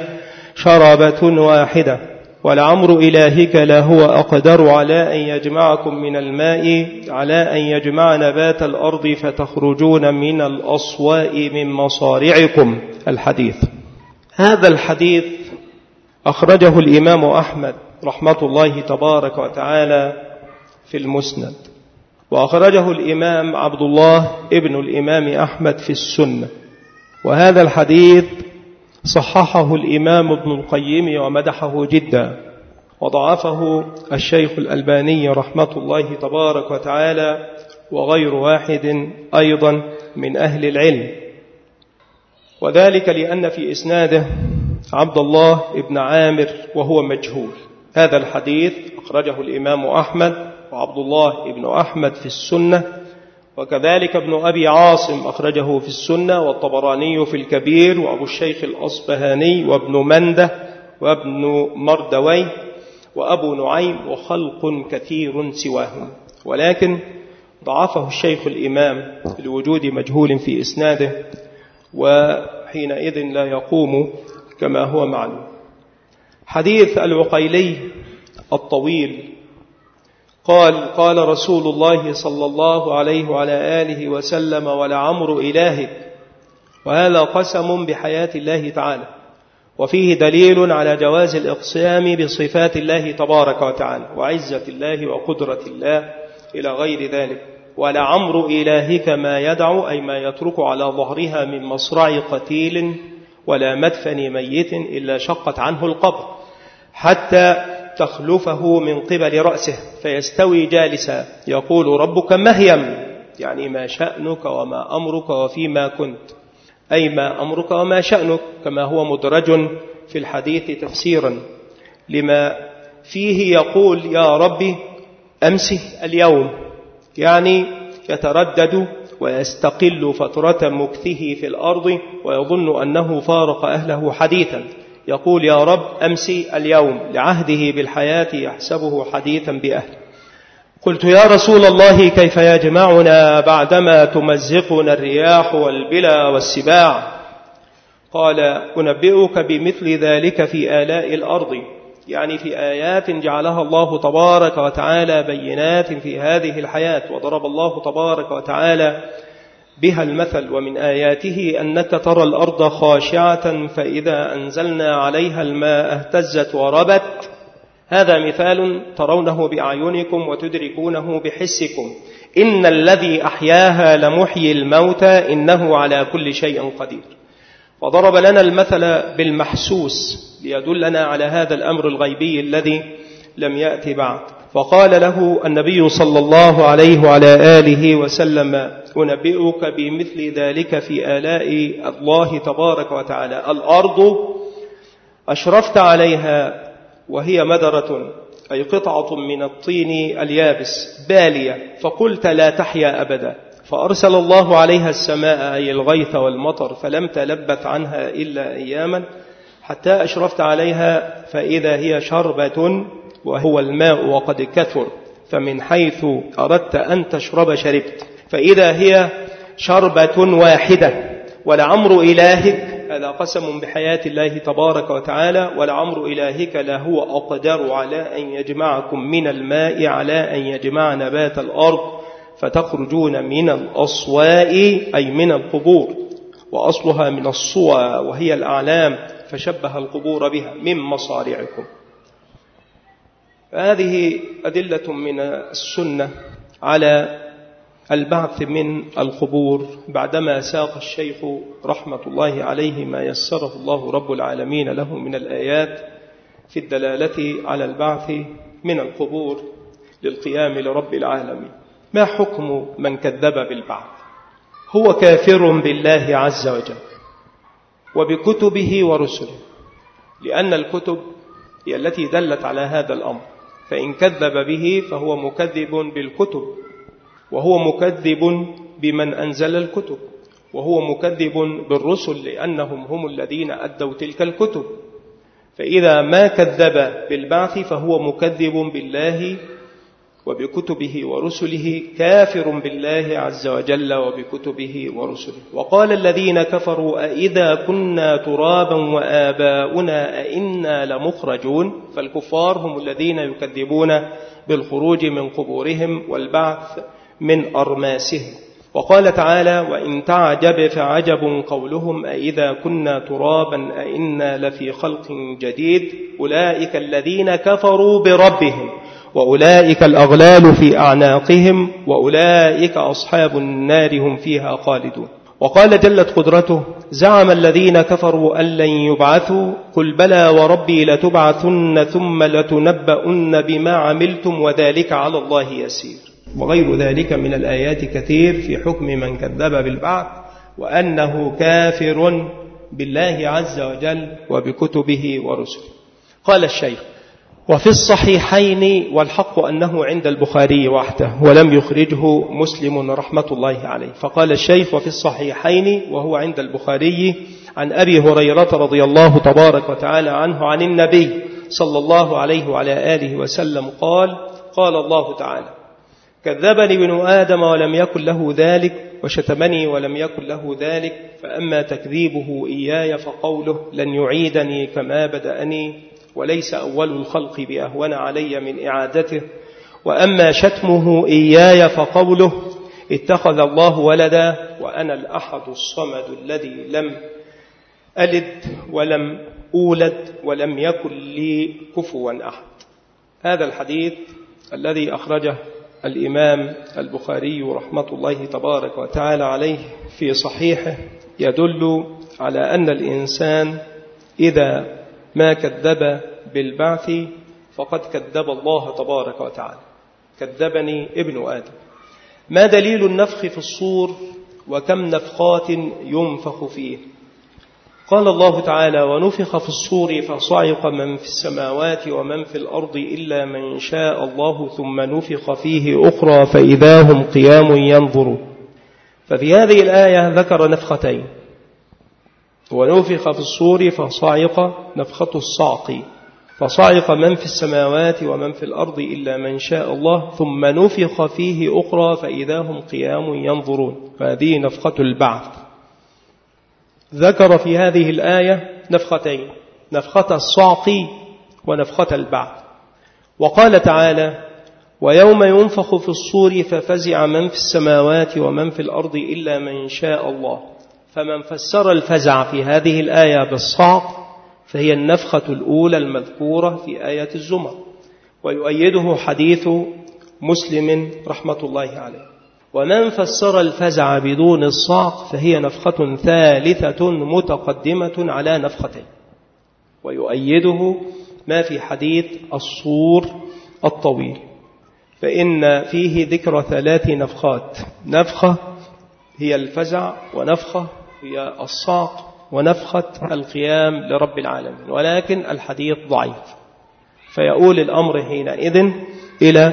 شربة واحدة. ولعمر إلهك لهو أقدر على أن يجمعكم من الماء على أن يجمع نبات الأرض فتخرجون من الأصواء من مصارعكم. الحديث. هذا الحديث أخرجه الإمام أحمد رحمة الله تبارك وتعالى في المسند، وأخرجه الإمام عبد الله ابن الإمام أحمد في السنة. وهذا الحديث صححه الإمام ابن القيم ومدحه جدا، وضعفه الشيخ الألباني رحمة الله تبارك وتعالى وغير واحد أيضا من أهل العلم، وذلك لأن في إسناده عبد الله ابن عامر وهو مجهول. هذا الحديث أخرجه الإمام أحمد وعبد الله ابن أحمد في السنة، وكذلك ابن أبي عاصم أخرجه في السنة، والطبراني في الكبير، وأبو الشيخ الأصبهاني، وابن منده، وابن مردوي، وأبو نعيم، وخلق كثير سواهم. ولكن ضعفه الشيخ الإمام لوجود مجهول في إسناده، وحينئذ لا يقوم كما هو معلوم. حديث العقيلي الطويل قال رسول الله صلى الله عليه وعلى آله وسلم: ولعمر إلهك. وهذا قسم بحياة الله تعالى، وفيه دليل على جواز الإقسام بصفات الله تبارك وتعالى وعزة الله وقدرة الله إلى غير ذلك. ولعمر إلهك ما يدع، أي ما يترك على ظهرها من مصرع قتيل ولا مدفن ميت إلا شقت عنه القبر حتى تخلفه من قبل رأسه فيستوي جالسا يقول ربك مهيم، يعني ما شأنك وما أمرك وفيما كنت، أي ما أمرك وما شأنك، كما هو مدرج في الحديث تفسيرا لما فيه يقول يا ربي أمسه اليوم، يعني يتردد ويستقل فترة مكثه في الأرض ويظن أنه فارق أهله حديثا، يقول يا رب أمسي اليوم، لعهده بالحياة يحسبه حديثا بأهله. قلت يا رسول الله كيف يجمعنا بعدما تمزقنا الرياح والبلا والسباع؟ قال أنبئك بمثل ذلك في آلاء الأرض، يعني في آيات جعلها الله تبارك وتعالى بينات في هذه الحياة، وضرب الله تبارك وتعالى بها المثل. ومن آياته أنك ترى الأرض خاشعة فإذا أنزلنا عليها الماء اهتزت وربت. هذا مثال ترونه بأعينكم وتدركونه بحسكم. إن الذي أحياها لمحيي الموتى إنه على كل شيء قدير. وضرب لنا المثل بالمحسوس ليدلنا على هذا الأمر الغيبي الذي لم يأتي بعد. فقال له النبي صلى الله عليه وعلى آله وسلم أنبئك بمثل ذلك في آلاء الله تبارك وتعالى. الأرض أشرفت عليها وهي مدرة، أي قطعة من الطين اليابس بالية، فقلت لا تحيا أبدا، فأرسل الله عليها السماء أي الغيث والمطر فلم تلبث عنها إلا أياما، حتى أشرفت عليها فإذا هي شربة وهو الماء وقد كثر، فمن حيث أردت أن تشرب شربت، فإذا هي شربة واحدة. ولعمر إلهك، هذا قسم بحياة الله تبارك وتعالى، ولعمر إلهك لهو أقدر على أن يجمعكم من الماء على أن يجمع نبات الأرض فتخرجون من الأصواء أي من القبور، وأصلها من الصوى وهي الأعلام، فشبه القبور بها من مصارعكم. هذه أدلة من السنة على البعث من القبور، بعدما ساق الشيخ رحمة الله عليه ما يسره الله رب العالمين له من الآيات في الدلالة على البعث من القبور للقيام لرب العالمين. ما حكم من كذب بالبعث؟ هو كافر بالله عز وجل وبكتبه ورسله، لأن الكتب هي التي دلت على هذا الأمر، فإن كذب به فهو مكذب بالكتب، وهو مكذب بمن أنزل الكتب، وهو مكذب بالرسل لأنهم هم الذين أدوا تلك الكتب. فإذا ما كذب بالبعث فهو مكذب بالله وبكتبه ورسله، كافر بالله عز وجل وبكتبه ورسله. وقال الذين كفروا أئذا كنا ترابا وآباؤنا أئنا لمخرجون، فالكفار هم الذين يكذبون بالخروج من قبورهم والبعث من أرماسهم. وقال تعالى وإن تعجب فعجب قولهم أئذا كنا ترابا أئنا لفي خلق جديد، أولئك الذين كفروا بربهم وأولئك الأغلال في أعناقهم وأولئك أصحاب النار هم فيها خالدون. وقال جلت قدرته زعم الذين كفروا أن لن يبعثوا قل بلى وربي لتبعثن ثم لتنبؤن بما عملتم وذلك على الله يسير. وغير ذلك من الآيات كثير في حكم من كذب بالبعث وأنه كافر بالله عز وجل وبكتبه ورسله. قال الشيخ وفي الصحيحين، والحق أنه عند البخاري وحده ولم يخرجه مسلم رحمة الله عليه. فقال الشيخ وفي الصحيحين وهو عند البخاري عن أبي هريرة رضي الله تبارك وتعالى عنه عن النبي صلى الله عليه وعلى آله وسلم قال قال الله تعالى كذبني ابن آدم ولم يكن له ذلك وشتمني ولم يكن له ذلك، فأما تكذيبه إياي فقوله لن يعيدني كما بدأني وليس أول الخلق بأهون علي من إعادته، وأما شتمه إياي فقوله اتخذ الله ولدا وأنا الأحد الصمد الذي لم ألد ولم أولد ولم يكن لي كفوا أحد. هذا الحديث الذي أخرجه الإمام البخاري رحمة الله تبارك وتعالى عليه في صحيحه يدل على أن الإنسان إذا ما كذب بالبعث فقد كذب الله تبارك وتعالى. كذبني ابن آدم. ما دليل النفخ في الصور وكم نفخات ينفخ فيه؟ قال الله تعالى ونفخ في الصور فصعق من في السماوات ومن في الأرض إلا من شاء الله ثم نفخ فيه أخرى فإذا هم قيام ينظرون. ففي هذه الآية ذكر نفختين، ونفخ في الصور فصعق نفخة الصعق، فصعق من في السماوات ومن في الأرض إلا من شاء الله ثم نفخ فيه أخرى فإذا هم قيام ينظرون. فهذه نفخة البعث. ذكر في هذه الآية نفختين: نفخة الصعق ونفخة البعث. وقال تعالى: ويوم ينفخ في الصور ففزع من في السماوات ومن في الأرض إلا من شاء الله. فمن فسر الفزع في هذه الآية بالصعق فهي النفخة الأولى المذكورة في آية الزمر، ويؤيده حديث مسلم رحمة الله عليه. ومن فسر الفزع بدون الصعق فهي نفخة ثالثة متقدمة على نفختين، ويؤيده ما في حديث الصور الطويل، فإن فيه ذكر 3 نفخات: نفخة هي الفزع، ونفخة هي الصعق، ونفخة القيام لرب العالمين. ولكن الحديث ضعيف، فيؤول الأمر حينئذ إلى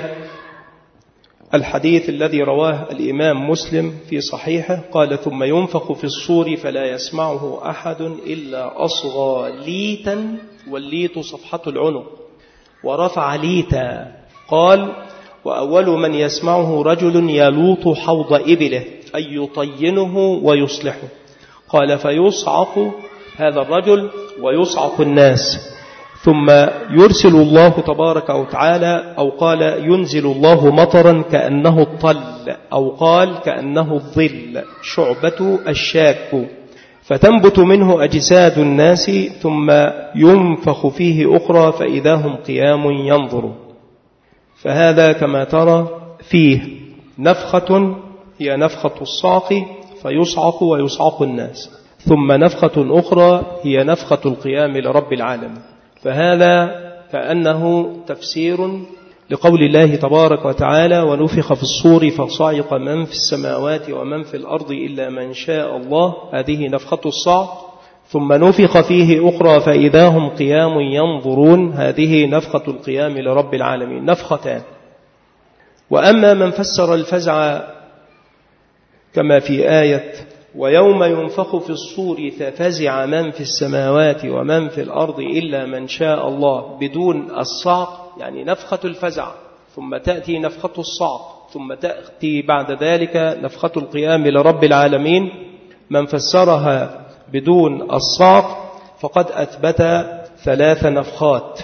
الحديث الذي رواه الإمام مسلم في صحيحه قال: ثم ينفخ في الصور فلا يسمعه أحد إلا أصغى ليتا، والليت صفحة العنق، ورفع ليتا. قال: وأول من يسمعه رجل يلوط حوض إبله، أي يطينه ويصلحه. قال: فيصعق هذا الرجل ويصعق الناس، ثم يرسل الله تبارك وتعالى، أو قال ينزل الله مطرا كأنه الطل، أو قال كأنه الظل، شعبة الشاك، فتنبت منه أجساد الناس، ثم ينفخ فيه أخرى فإذا هم قيام ينظرون. فهذا كما ترى فيه نفخة هي نفخة الصعق فيصعق ويصعق الناس، ثم نفخة أخرى هي نفخة القيام لرب العالمين. فهذا كأنه تفسير لقول الله تبارك وتعالى: ونفخ في الصور فصعق من في السماوات ومن في الأرض إلا من شاء الله. هذه نفخة الصعق. ثم نفخ فيه أخرى فإذا هم قيام ينظرون. هذه نفخة القيام لرب العالمين، نفختان. وأما من فسر الفزع كما في آية: ويوم ينفخ في الصور ففزع من في السماوات ومن في الأرض إلا من شاء الله بدون الصعق، يعني نفخة الفزع ثم تأتي نفخة الصعق ثم تأتي بعد ذلك نفخة القيام لرب العالمين. من فسرها بدون الصعق فقد أثبت 3 نفخات.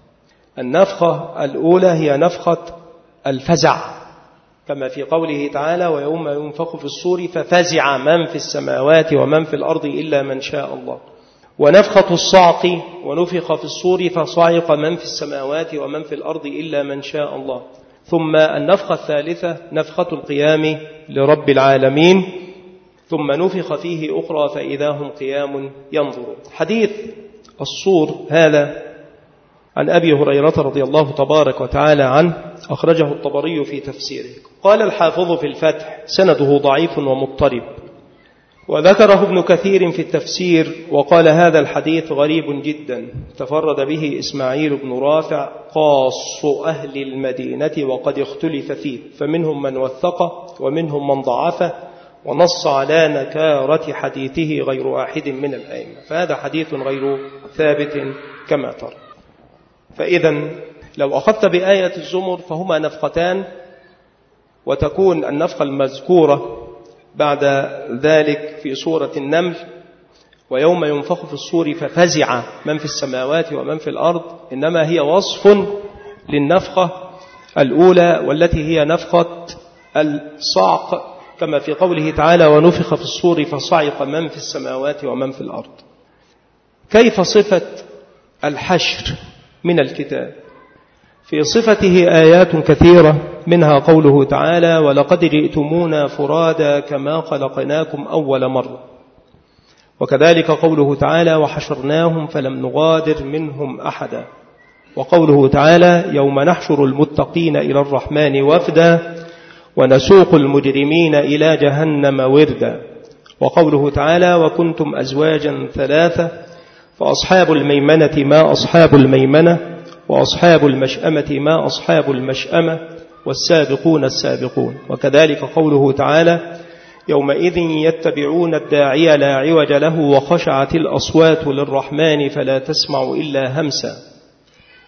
النفخة الأولى هي نفخة الفزع كما في قوله تعالى: ويوم ينفخ في الصور ففزع من في السماوات ومن في الأرض إلا من شاء الله. ونفخة الصعق: ونفخ في الصور فصعق من في السماوات ومن في الأرض إلا من شاء الله. ثم النفخة الثالثة نفخة القيام لرب العالمين، ثم نفخ فيه أخرى فإذا هم قيام ينظرون. حديث الصور هذا عن أبي هريرة رضي الله تبارك وتعالى عنه، أخرجه الطبري في تفسيره. قال الحافظ في الفتح: سنده ضعيف ومضطرب. وذكره ابن كثير في التفسير وقال: هذا الحديث غريب جدا، تفرد به إسماعيل بن رافع قاص أهل المدينة وقد اختلف فيه، فمنهم من وثقه ومنهم من ضعفه، ونص على نكارة حديثه غير واحد من الأئمة. فهذا حديث غير ثابت كما ترى. فإذا لو أخذت بآية الزمر فهما نفختان، وتكون النفخة المذكورة بعد ذلك في سورة النمل: ويوم ينفخ في الصور ففزع من في السماوات ومن في الأرض، إنما هي وصف للنفخة الأولى والتي هي نفخة الصعق كما في قوله تعالى: ونفخ في الصور فصعق من في السماوات ومن في الأرض. كيف صفة الحشر من الكتاب؟ في صفته آيات كثيرة، منها قوله تعالى: ولقد جئتمونا فرادا كما خلقناكم أول مرة. وكذلك قوله تعالى: وحشرناهم فلم نغادر منهم أحدا. وقوله تعالى: يوم نحشر المتقين إلى الرحمن وفدا ونسوق المجرمين إلى جهنم وردا. وقوله تعالى: وكنتم أزواجا 3 فأصحاب الميمنة ما أصحاب الميمنة وأصحاب المشأمة ما أصحاب المشأمة والسابقون السابقون. وكذلك قوله تعالى: يومئذ يتبعون الداعي لا عوج له وخشعت الأصوات للرحمن فلا تسمع إلا همسا.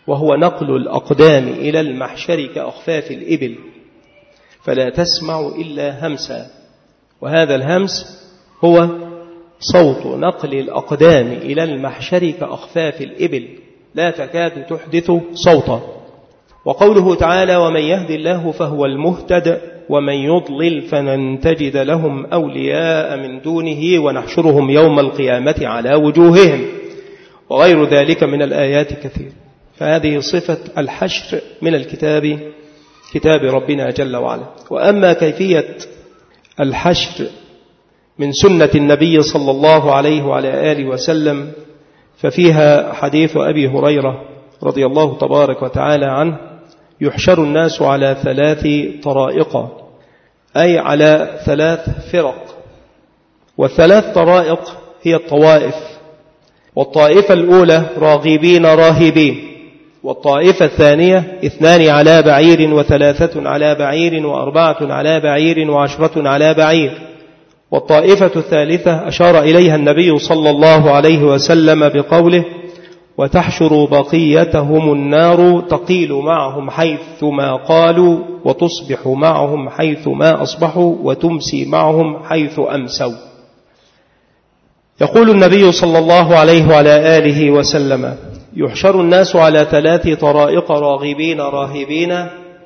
وهو نقل الأقدام إلى المحشر كأخفاف الإبل، فلا تسمع إلا همسا، وهذا الهمس هو صوت نقل الأقدام إلى المحشر كأخفاف الإبل، لا تكاد تحدث صوتا. وقوله تعالى: ومن يهد الله فهو المهتد ومن يضلل فلن تجد لهم أولياء من دونه ونحشرهم يوم القيامة على وجوههم، وغير ذلك من الآيات كثير. فهذه صفة الحشر من الكتاب، كتاب ربنا جل وعلا. وأما كيفية الحشر من سنة النبي صلى الله عليه وعلى آله وسلم ففيها حديث أبي هريرة رضي الله تبارك وتعالى عنه: يحشر الناس على 3 طرائق، أي على 3 فرق. و3 طرائق هي الطوائف، والطائفة الأولى راغبين راهبين، والطائفة الثانية 2 على بعير و3 على بعير و4 على بعير و10 على بعير، والطائفة الثالثة أشار إليها النبي صلى الله عليه وسلم بقوله: وتحشر بقيتهم النار تقيل معهم حيث ما قالوا وتصبح معهم حيث ما أصبحوا وتمسي معهم حيث أمسوا. يقول النبي صلى الله عليه وعلى آله وسلم: يحشر الناس على 3 طرائق راغبين راهبين،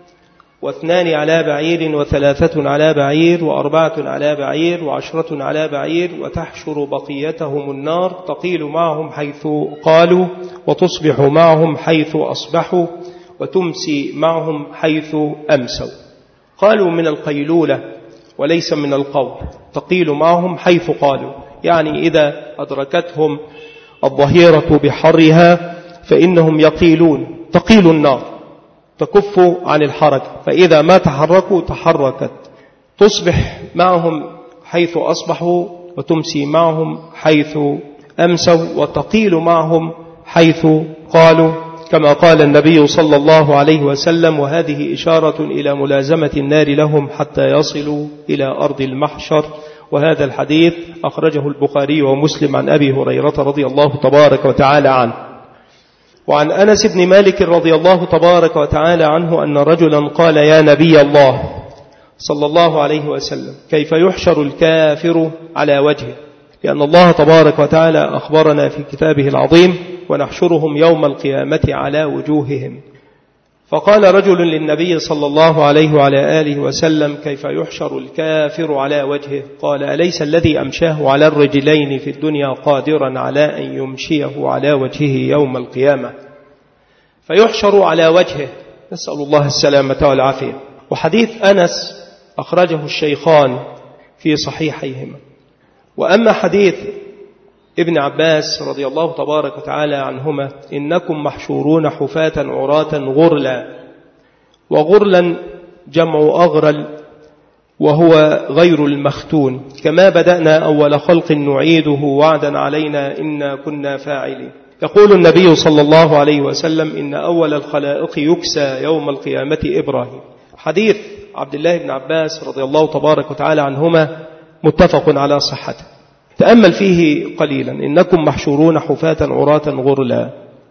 2 على بعير و3 على بعير و4 على بعير و10 على بعير، وتحشر بقيتهم النار تقيل معهم حيث قالوا وتصبح معهم حيث أصبحوا وتمسي معهم حيث أمسوا. قالوا من القيلولة وليس من القول، تقيل معهم حيث قالوا، يعني إذا أدركتهم الظهيرة بحرها فإنهم يقيلون، تقيل النار تكف عن الحركة، فإذا ما تحركوا تحركت، تصبح معهم حيث أصبحوا وتمسي معهم حيث أمسوا وتقيل معهم حيث قالوا، كما قال النبي صلى الله عليه وسلم. وهذه إشارة إلى ملازمة النار لهم حتى يصلوا إلى أرض المحشر. وهذا الحديث أخرجه البخاري ومسلم عن أبي هريرة رضي الله تبارك وتعالى عنه. وعن أنس بن مالك رضي الله تبارك وتعالى عنه أن رجلا قال: يا نبي الله صلى الله عليه وسلم، كيف يحشر الكافر على وجهه؟ لأن الله تبارك وتعالى أخبرنا في كتابه العظيم: ونحشرهم يوم القيامة على وجوههم. فقال رجل للنبي صلى الله عليه وعلى آله وسلم: كيف يحشر الكافر على وجهه؟ قال: أليس الذي أمشاه على الرجلين في الدنيا قادرا على أن يمشيه على وجهه يوم القيامة؟ فيحشر على وجهه، نسأل الله السلامة والعافية. وحديث أنس أخرجه الشيخان في صحيحيهما. وأما حديث ابن عباس رضي الله تبارك وتعالى عنهما: إنكم محشورون حفاة عراة غرلا، وغرلا جمع أغرل وهو غير المختون، كما بدأنا أول خلق نعيده وعدا علينا إنا كنا فاعلين. يقول النبي صلى الله عليه وسلم: إن أول الخلائق يكسى يوم القيامة إبراهيم. حديث عبد الله بن عباس رضي الله تبارك وتعالى عنهما متفق على صحته. تأمل فيه قليلا: إنكم محشورون حفاة عراة غرلا.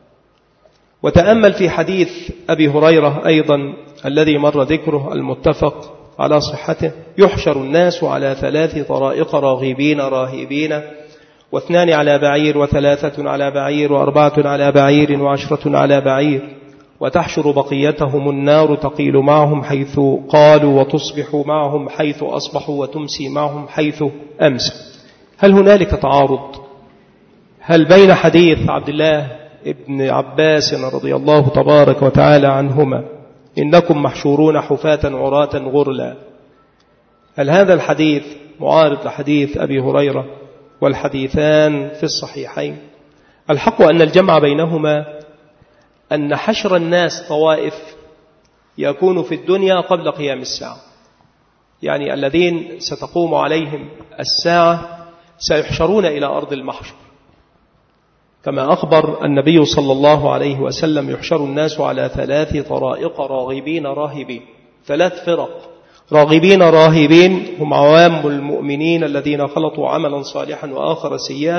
وتأمل في حديث أبي هريرة أيضا الذي مر ذكره المتفق على صحته: يحشر الناس على 3 طرائق راغبين راهبين، 2 على بعير و3 على بعير و4 على بعير و10 على بعير، وتحشر بقيتهم النار تقيل معهم حيث قالوا وتصبح معهم حيث أصبحوا وتمسي معهم حيث أمسوا. هل هنالك تعارض؟ هل بين حديث عبد الله ابن عباس رضي الله تبارك وتعالى عنهما إنكم محشورون حفاة عراة غرلا، هل هذا الحديث معارض لحديث أبي هريرة؟ والحديثان في الصحيحين. الحق أن الجمع بينهما أن حشر الناس طوائف يكون في الدنيا قبل قيام الساعة، يعني الذين ستقوم عليهم الساعة سيحشرون إلى أرض المحشر، كما أخبر النبي صلى الله عليه وسلم: يحشر الناس على 3 طرائق راغبين راهبين. 3 فرق. راغبين راهبين هم عوام المؤمنين الذين خلطوا عملا صالحا وآخر سيئا،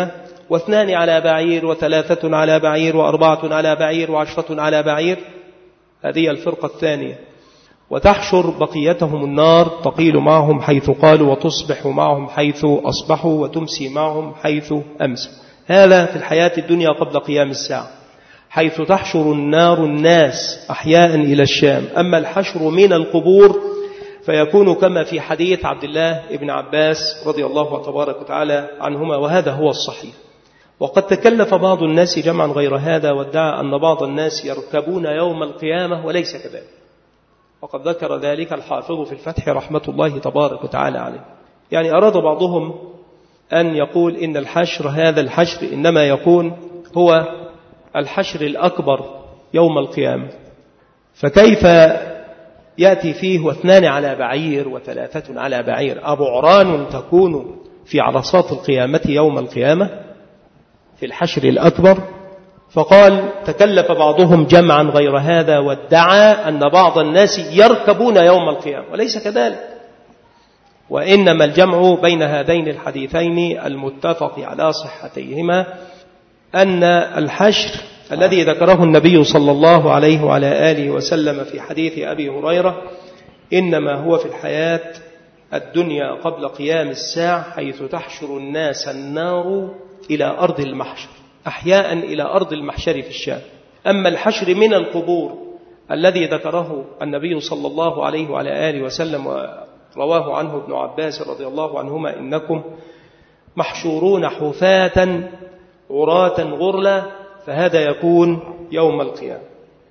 2 على بعير و3 على بعير و4 على بعير و10 على بعير. هذه الفرقة الثانية. وتحشر بقيتهم النار تقيل معهم حيث قالوا وتصبح معهم حيث أصبحوا وتمسي معهم حيث أمسوا. هذا في الحياة الدنيا قبل قيام الساعة، حيث تحشر النار الناس أحياء إلى الشام. أما الحشر من القبور فيكون كما في حديث عبد الله بن عباس رضي الله تبارك وتعالى عنهما، وهذا هو الصحيح. وقد تكلف بعض الناس جمعا غير هذا وادعى أن بعض الناس يركبون يوم القيامة، وليس كذلك. وقد ذكر ذلك الحافظ في الفتح رحمة الله تبارك وتعالى عليه. يعني أراد بعضهم أن يقول إن الحشر، هذا الحشر إنما يكون هو الحشر الأكبر يوم القيامة، فكيف يأتي فيه 2 على بعير و3 على بعير؟ أبعران تكون في عرصات القيامة يوم القيامة في الحشر الأكبر؟ فقال تكلف بعضهم جمعا غير هذا وادعى أن بعض الناس يركبون يوم القيامة، وليس كذلك. وإنما الجمع بين هذين الحديثين المتفق على صحتيهما أن الحشر الذي ذكره النبي صلى الله عليه وعلى آله وسلم في حديث أبي هريرة إنما هو في الحياة الدنيا قبل قيام الساعة، حيث تحشر الناس النار إلى أرض المحشر، أحياء إلى أرض المحشر في الشام. أما الحشر من القبور الذي ذكره النبي صلى الله عليه وعلى آله وسلم ورواه عنه ابن عباس رضي الله عنهما إنكم محشورون حفاة عراة غرلا، فهذا يكون يوم القيامة.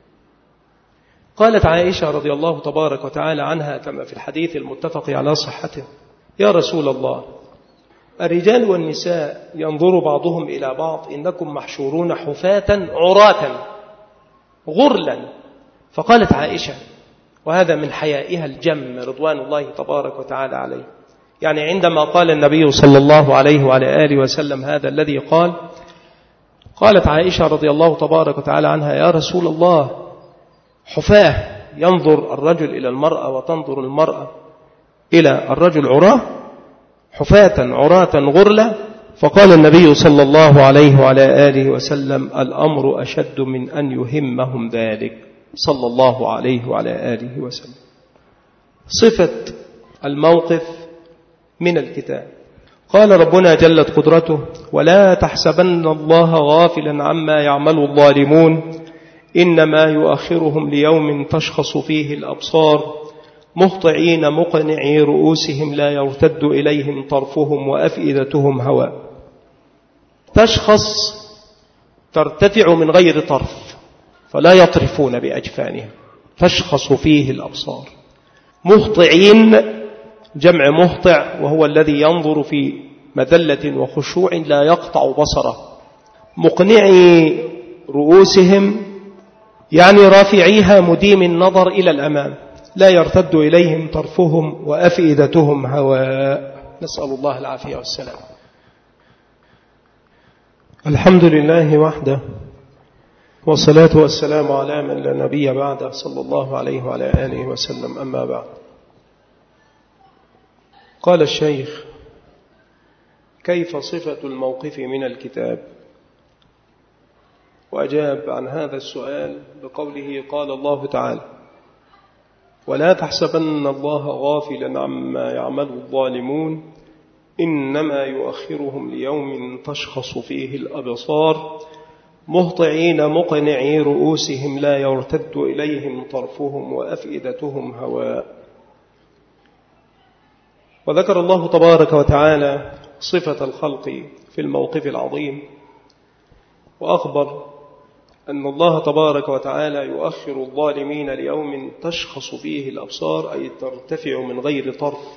قالت عائشة رضي الله تبارك وتعالى عنها كما في الحديث المتفق على صحته: يا رسول الله، الرجال والنساء ينظر بعضهم إلى بعض، إنكم محشورون حفاة عراة غرلا. فقالت عائشة، وهذا من حيائها الجم رضوان الله تبارك وتعالى عليه، يعني عندما قال النبي صلى الله عليه وعلى آله وسلم هذا الذي قال، قالت عائشة رضي الله تبارك وتعالى عنها: يا رسول الله، حفاة ينظر الرجل إلى المرأة وتنظر المرأة إلى الرجل عراه، حفاة عراة غرلة. فقال النبي صلى الله عليه وعلى آله وسلم: الأمر أشد من أن يهمهم ذلك، صلى الله عليه وعلى آله وسلم. صفة الموقف من الكتاب. قال ربنا جلت قدرته: ولا تحسبن الله غافلا عما يعمل الظالمون إنما يؤخرهم ليوم تشخص فيه الأبصار مهطعين مقنعي رؤوسهم لا يرتد إليهم طرفهم وأفئدتهم هواء. تشخص ترتفع من غير طرف، فلا يطرفون بأجفانهم، تشخص فيه الأبصار. مهطعين جمع مهطع، وهو الذي ينظر في مذلة وخشوع لا يقطع بصره. مقنعي رؤوسهم يعني رافعيها مديم النظر إلى الأمام، لا يرتد إليهم طرفهم وأفئدتهم هواء. نسأل الله العافية والسلام. الحمد لله وحده، والصلاة والسلام على من لا نبي بعده، صلى الله عليه وعلى آله وسلم. أما بعد، قال الشيخ: كيف صفة الموقف من الكتاب؟ وأجاب عن هذا السؤال بقوله: قال الله تعالى: ولا تحسبن الله غافلا عما يعمل الظالمون إنما يؤخرهم ليوم تشخص فيه الأبصار مهطعين مقنعي رؤوسهم لا يرتد إليهم طرفهم وأفئدتهم هواء. وذكر الله تبارك وتعالى صفة الخلق في الموقف العظيم، وأخبر أن الله تبارك وتعالى يؤخر الظالمين ليوم تشخص فيه الأبصار، أي ترتفع من غير طرف،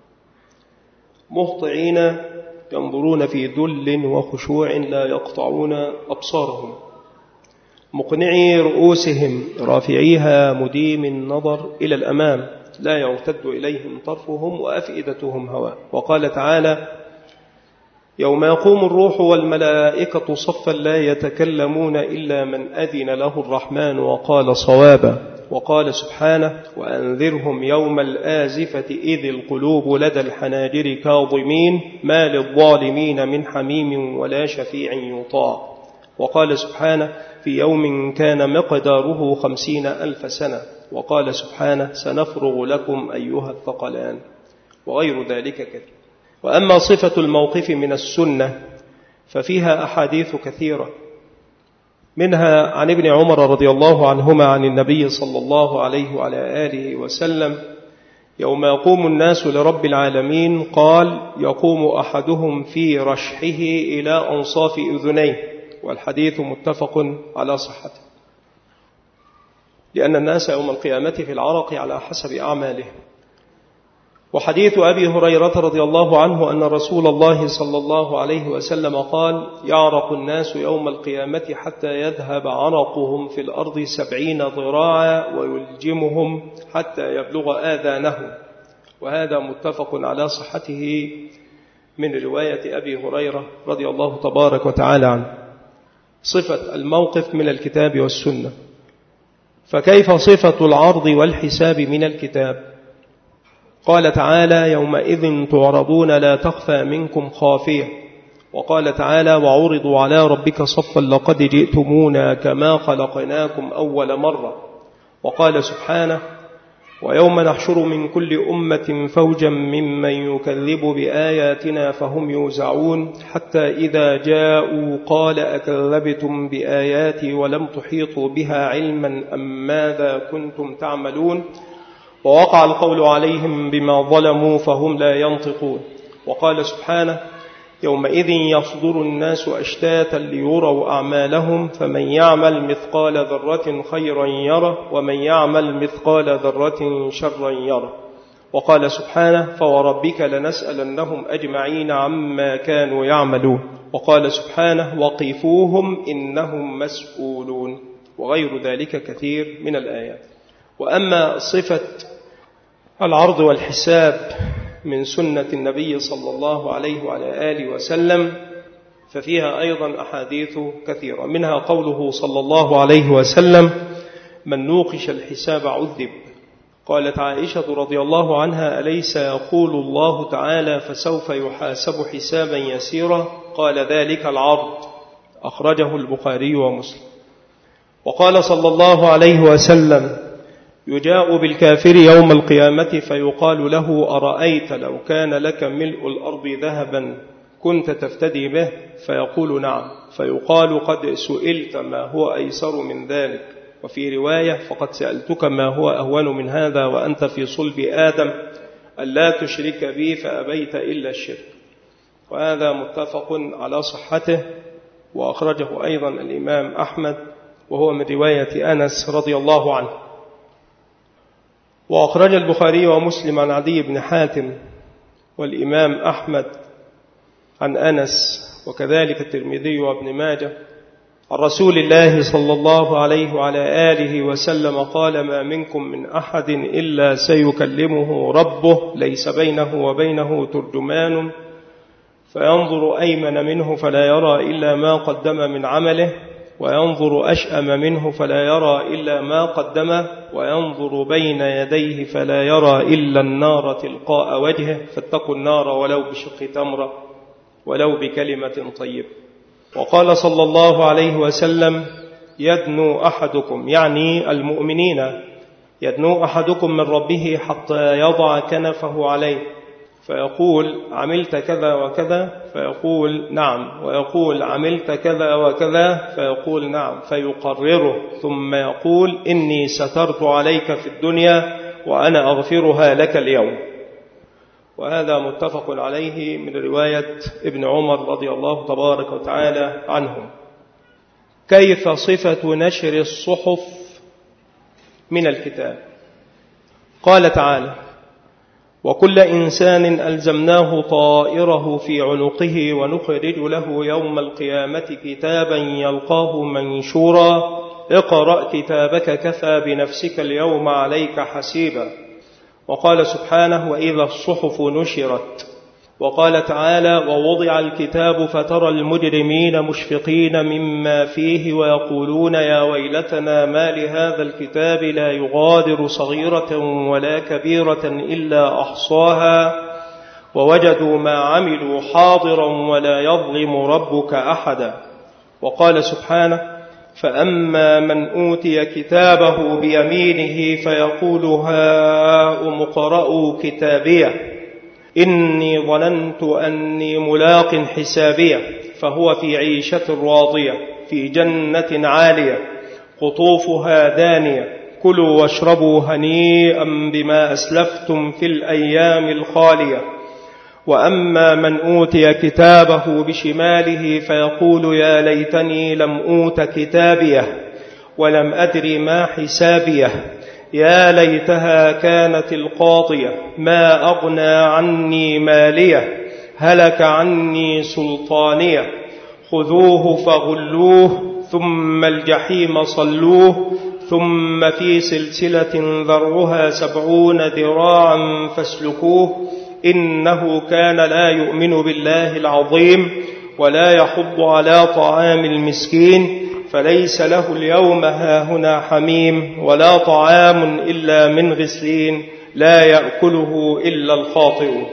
مهطعين ينظرون في ذل وخشوع لا يقطعون أبصارهم، مقنعي رؤوسهم رافعيها مديم النظر إلى الأمام لا يرتد إليهم طرفهم وأفئدتهم هواء. وقال تعالى: يوم يقوم الروح والملائكة صفا لا يتكلمون إلا من أذن له الرحمن وقال صوابا. وقال سبحانه وأنذرهم يوم الآزفة إذ القلوب لدى الحناجر كاظمين ما للظالمين من حميم ولا شفيع يطاع. وقال سبحانه في يوم كان مقداره 50,000 سنة. وقال سبحانه سنفرغ لكم أيها الثقلان، وغير ذلك كثير. وأما صفة الموقف من السنة ففيها أحاديث كثيرة، منها عن ابن عمر رضي الله عنهما عن النبي صلى الله عليه وعلى آله وسلم يوم يقوم الناس لرب العالمين قال يقوم أحدهم في رشحه إلى أنصاف أذنيه، والحديث متفق على صحته، لأن الناس يوم القيامة في العرق على حسب أعمالهم. وحديث أبي هريرة رضي الله عنه أن رسول الله صلى الله عليه وسلم قال يعرق الناس يوم القيامة حتى يذهب عرقهم في الأرض 70 ذراعا ويلجمهم حتى يبلغ آذانهم. وهذا متفق على صحته من رواية أبي هريرة رضي الله تبارك وتعالى عنه. صفة الموقف من الكتاب والسنة. فكيف صفة العرض والحساب من الكتاب؟ قال تعالى يومئذ تعرضون لا تخفى منكم خافية. وقال تعالى وعرضوا على ربك صفا لقد جئتمونا كما خلقناكم أول مرة. وقال سبحانه ويوم نحشر من كل أمة فوجا ممن يكذب بآياتنا فهم يوزعون حتى إذا جاءوا قال أكذبتم بآياتي ولم تحيطوا بها علما أم ماذا كنتم تعملون. ووقع القول عليهم بما ظلموا فهم لا ينطقون. وقال سبحانه يومئذ يصدر الناس أشتاتا ليروا أعمالهم فمن يعمل مثقال ذرة خيرا يره ومن يعمل مثقال ذرة شرا يره. وقال سبحانه فوربك لنسألنهم أجمعين عما كانوا يعملون. وقال سبحانه وقفوهم إنهم مسؤولون. وغير ذلك كثير من الآيات. وأما صفة العرض والحساب من سنة النبي صلى الله عليه وعلى آله وسلم ففيها أيضا أحاديث كثيرة، منها قوله صلى الله عليه وسلم من نوقش الحساب عذب. قالت عائشة رضي الله عنها أليس يقول الله تعالى فسوف يحاسب حسابا يسيرا؟ قال ذلك العرض، أخرجه البخاري ومسلم. وقال صلى الله عليه وسلم يجاء بالكافر يوم القيامة فيقال له أرأيت لو كان لك ملء الأرض ذهبا كنت تفتدي به؟ فيقول نعم. فيقال قد سئلت ما هو أيسر من ذلك. وفي رواية فقد سألتك ما هو أهون من هذا وأنت في صلب آدم ألا تشرك بي فأبيت إلا الشرك. وهذا متفق على صحته، وأخرجه أيضا الإمام أحمد وهو من رواية أنس رضي الله عنه. وأخرج البخاري ومسلم عن عدي بن حاتم والإمام أحمد عن أنس، وكذلك الترمذي وابن ماجه عن رسول الله صلى الله عليه وعلى آله وسلم قال ما منكم من أحد إلا سيكلمه ربه ليس بينه وبينه ترجمان فينظر أيمن منه فلا يرى إلا ما قدم من عمله وينظر أشأم منه فلا يرى إلا ما قدمه وينظر بين يديه فلا يرى إلا النار تلقاء وجهه فاتقوا النار ولو بشق تمرة ولو بكلمة طيبة. وقال صلى الله عليه وسلم يدنو أحدكم يعني المؤمنين يدنو أحدكم من ربه حتى يضع كنفه عليه فيقول عملت كذا وكذا فيقول نعم، ويقول عملت كذا وكذا فيقول نعم، فيقرره ثم يقول إني سترت عليك في الدنيا وأنا أغفرها لك اليوم. وهذا متفق عليه من رواية ابن عمر رضي الله تبارك وتعالى عنهم. كيف صفة نشر الصحف من الكتاب؟ قال تعالى وكل إنسان ألزمناه طائره في عنقه ونخرج له يوم القيامة كتابا يلقاه منشورا اقرأ كتابك كفى بنفسك اليوم عليك حسيبا. وقال سبحانه وإذا الصحف نشرت وقال تعالى: ووضع الكتاب فترى المجرمين مشفقين مما فيه ويقولون يا ويلتنا ما لهذا الكتاب لا يغادر صغيرة ولا كبيرة إلا أحصاها ووجدوا ما عملوا حاضرا ولا يظلم ربك أحدا. وقال سبحانه: فأما من أوتي كتابه بيمينه فيقول هاؤم اقرءوا كتابيه إني ظننت أني ملاق حسابيه فهو في عيشة راضية في جنة عالية قطوفها دانية كلوا واشربوا هنيئا بما أسلفتم في الأيام الخالية. وأما من أوتي كتابه بشماله فيقول يا ليتني لم أوت كتابيه ولم أدر ما حسابيه يا ليتها كانت القاضية ما أغنى عني ماليه هلك عني سلطانيه خذوه فغلوه ثم الجحيم صلوه ثم في سلسلة ذرعها 70 ذراعا فاسلكوه إنه كان لا يؤمن بالله العظيم ولا يحض على طعام المسكين فليس له اليوم هاهنا حميم ولا طعام إلا من غسلين لا يأكله إلا الخاطئون.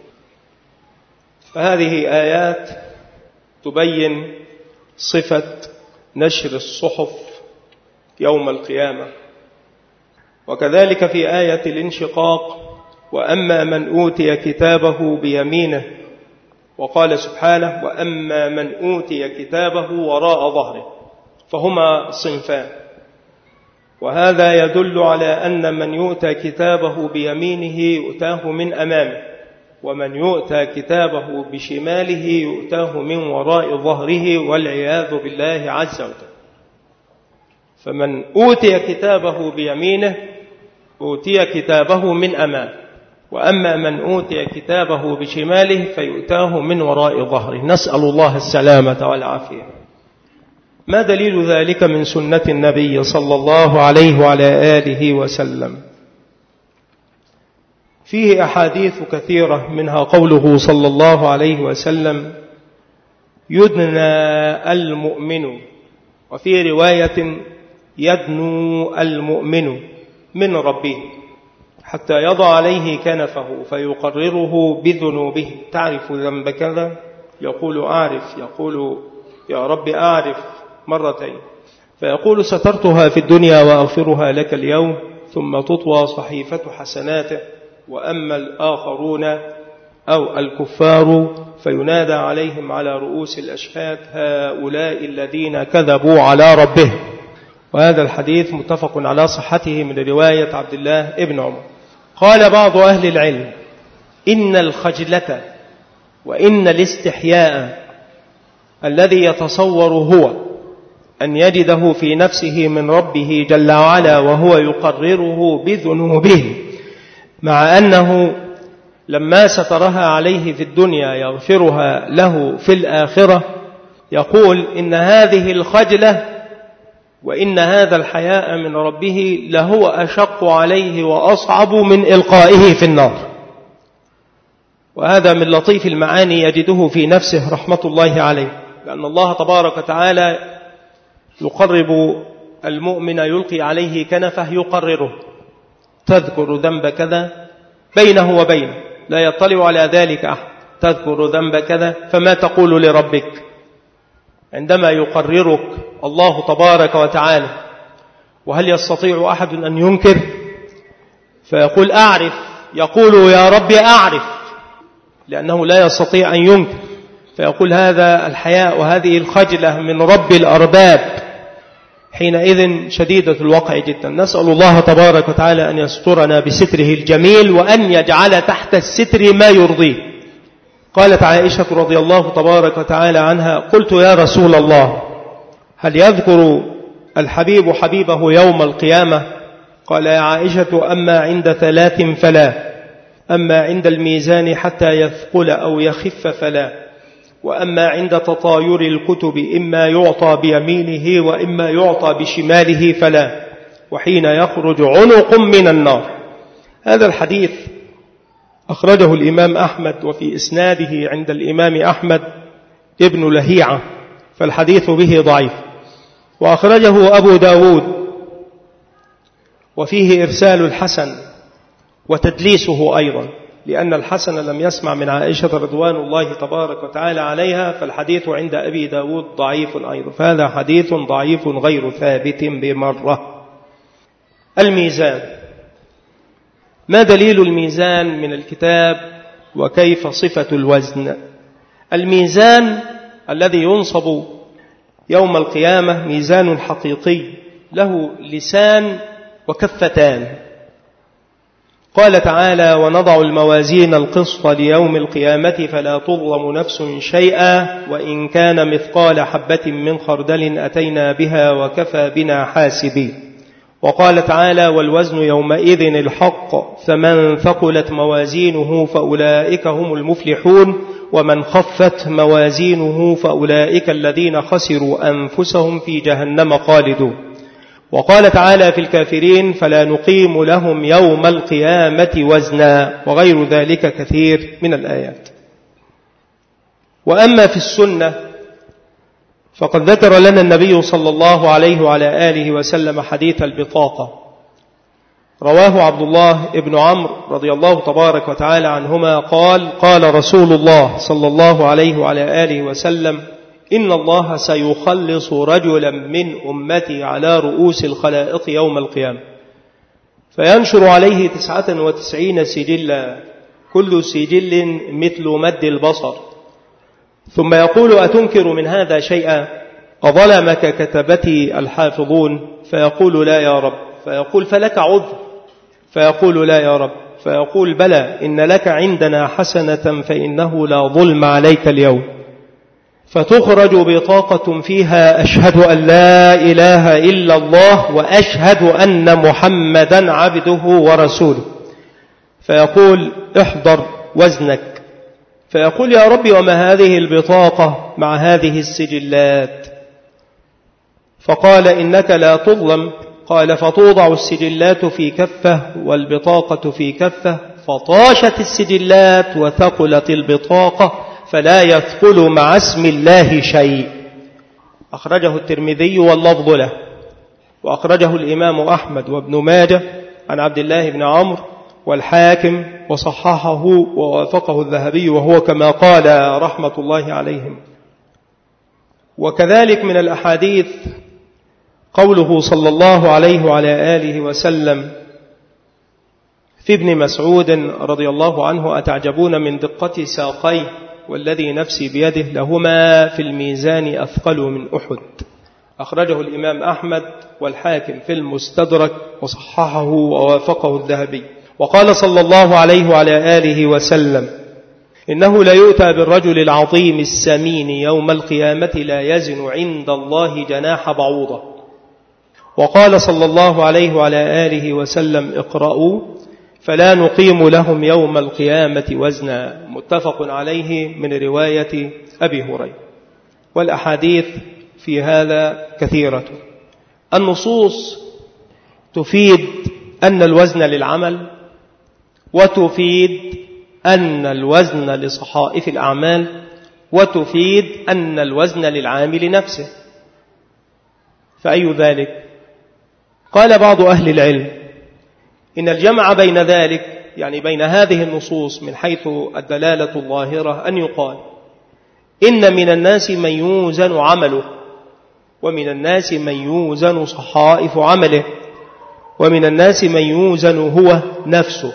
فهذه آيات تبين صفة نشر الصحف يوم القيامة. وكذلك في آية الانشقاق: وأما من أوتي كتابه بيمينه. وقال سبحانه: وأما من أوتي كتابه وراء ظهره. فهما صنفان، وهذا يدل على أن من يؤتى كتابه بيمينه يؤتاه من أمامه، ومن يؤتى كتابه بشماله يؤتاه من وراء ظهره والعياذ بالله عز وجل. فمن أوتي كتابه بيمينه أوتي كتابه من أمامه، وأما من أوتي كتابه بشماله فيؤتاه من وراء ظهره. نسأل الله السلامة والعافية. ما دليل ذلك من سنة النبي صلى الله عليه وعلى آله وسلم؟ فيه أحاديث كثيرة، منها قوله صلى الله عليه وسلم: يدنى المؤمن، وفي رواية يدنو المؤمن من ربه حتى يضع عليه كنفه فيقرره بذنوبه. تعرف ذنب كذا؟ يقول أعرف. يقول يا رب أعرف مرتين، فيقول سترتها في الدنيا وأغفرها لك اليوم، ثم تطوى صحيفة حسناته. وأما الآخرون أو الكفار فينادى عليهم على رؤوس الأشهاد هؤلاء الذين كذبوا على ربهم. وهذا الحديث متفق على صحته من رواية عبد الله ابن عمر. قال بعض أهل العلم: إن الخجلة وإن الاستحياء الذي يتصور هو أن يجده في نفسه من ربه جل وعلا وهو يقرره بذنوبه، مع أنه لما سترها عليه في الدنيا يغفرها له في الآخرة، يقول إن هذه الخجلة وإن هذا الحياء من ربه لهو أشق عليه وأصعب من إلقائه في النار. وهذا من لطيف المعاني يجده في نفسه رحمة الله عليه، لأن الله تبارك وتعالى يقرب المؤمن، يلقي عليه كنفه يقرره. تذكر ذنب كذا بينه وبينه، لا يطلع على ذلك أحد. تذكر ذنب كذا، فما تقول لربك عندما يقررك الله تبارك وتعالى؟ وهل يستطيع أحد أن ينكر؟ فيقول أعرف، يقول يا رب أعرف، لأنه لا يستطيع أن ينكر. فيقول هذا الحياء وهذه الخجلة من رب الأرباب حينئذ شديدة الوقع جدا. نسأل الله تبارك وتعالى أن يسترنا بستره الجميل وأن يجعل تحت الستر ما يرضيه. قالت عائشة رضي الله تبارك وتعالى عنها: قلت يا رسول الله هل يذكر الحبيب حبيبه يوم القيامة؟ قال يا عائشة: أما عند 3 فلا، أما عند الميزان حتى يثقل أو يخف فلا، وأما عند تطاير الكتب إما يعطى بيمينه وإما يعطى بشماله فلا، وحين يخرج عنق من النار. هذا الحديث أخرجه الإمام أحمد، وفي إسناده عند الإمام أحمد ابن لهيعة، فالحديث به ضعيف. وأخرجه أبو داود، وفيه إرسال الحسن وتدليسه أيضا، لأن الحسن لم يسمع من عائشة رضوان الله تبارك وتعالى عليها، فالحديث عند أبي داود ضعيف أيضا، فهذا حديث ضعيف غير ثابت بمرة. الميزان. ما دليل الميزان من الكتاب وكيف صفة الوزن؟ الميزان الذي ينصب يوم القيامة ميزان حقيقي له لسان وكفتان. قال تعالى: ونضع الموازين القسط ليوم القيامة فلا تظلم نفس شيئا وإن كان مثقال حبة من خردل أتينا بها وكفى بنا حاسبين. وقال تعالى: والوزن يومئذ الحق فمن ثقلت موازينه فأولئك هم المفلحون ومن خفت موازينه فأولئك الذين خسروا أنفسهم في جهنم خالدون. وقال تعالى في الكافرين: فلا نقيم لهم يوم القيامة وزنا، وغير ذلك كثير من الآيات. وأما في السنة فقد ذكر لنا النبي صلى الله عليه وعلى آله وسلم حديث البطاقة، رواه عبد الله بن عمرو رضي الله تبارك وتعالى عنهما قال: قال رسول الله صلى الله عليه وعلى آله وسلم: إن الله سيخلص رجلا من أمتي على رؤوس الخلائق يوم القيامة، فينشر عليه 99 سجلا، كل سجل مثل مد البصر، ثم يقول: أتنكر من هذا شيئا؟ أظلمك كتبتي الحافظون؟ فيقول: لا يا رب. فيقول: فلك عذر؟ فيقول: لا يا رب. فيقول: بلى، إن لك عندنا حسنة فإنه لا ظلم عليك اليوم. فتخرج بطاقة فيها: أشهد أن لا إله إلا الله وأشهد أن محمدا عبده ورسوله. فيقول: احضر وزنك. فيقول: يا ربي، وما هذه البطاقة مع هذه السجلات؟ فقال: إنك لا تظلم. قال: فتوضع السجلات في كفة والبطاقة في كفة، فطاشت السجلات وثقلت البطاقة، فلا يثقل مع اسم الله شيء. أخرجه الترمذي واللفظ له، وأخرجه الإمام أحمد وابن ماجه عن عبد الله بن عمرو والحاكم، وصححه ووافقه الذهبي، وهو كما قال رحمة الله عليهم. وكذلك من الأحاديث قوله صلى الله عليه وعلى آله وسلم في ابن مسعود رضي الله عنه: أتعجبون من دقة ساقيه والذي نفسي بيده لهما في الميزان أثقل من أحد. أخرجه الإمام أحمد والحاكم في المستدرك، وصححه ووافقه الذهبي. وقال صلى الله عليه وعلى آله وسلم: إنه لا يؤتى بالرجل العظيم السمين يوم القيامة لا يزن عند الله جناح بعوضة. وقال صلى الله عليه وعلى آله وسلم: اقرأوا فلا نقيم لهم يوم القيامة وزنا. متفق عليه من رواية أبي هريرة. والأحاديث في هذا كثيرة. النصوص تفيد أن الوزن للعمل، وتفيد أن الوزن لصحائف الأعمال، وتفيد أن الوزن للعامل نفسه. فأي ذلك؟ قال بعض أهل العلم إن الجمع بين ذلك، يعني بين هذه النصوص من حيث الدلالة الظاهرة، أن يقال إن من الناس من يوزن عمله، ومن الناس من يوزن صحائف عمله، ومن الناس من يوزن هو نفسه،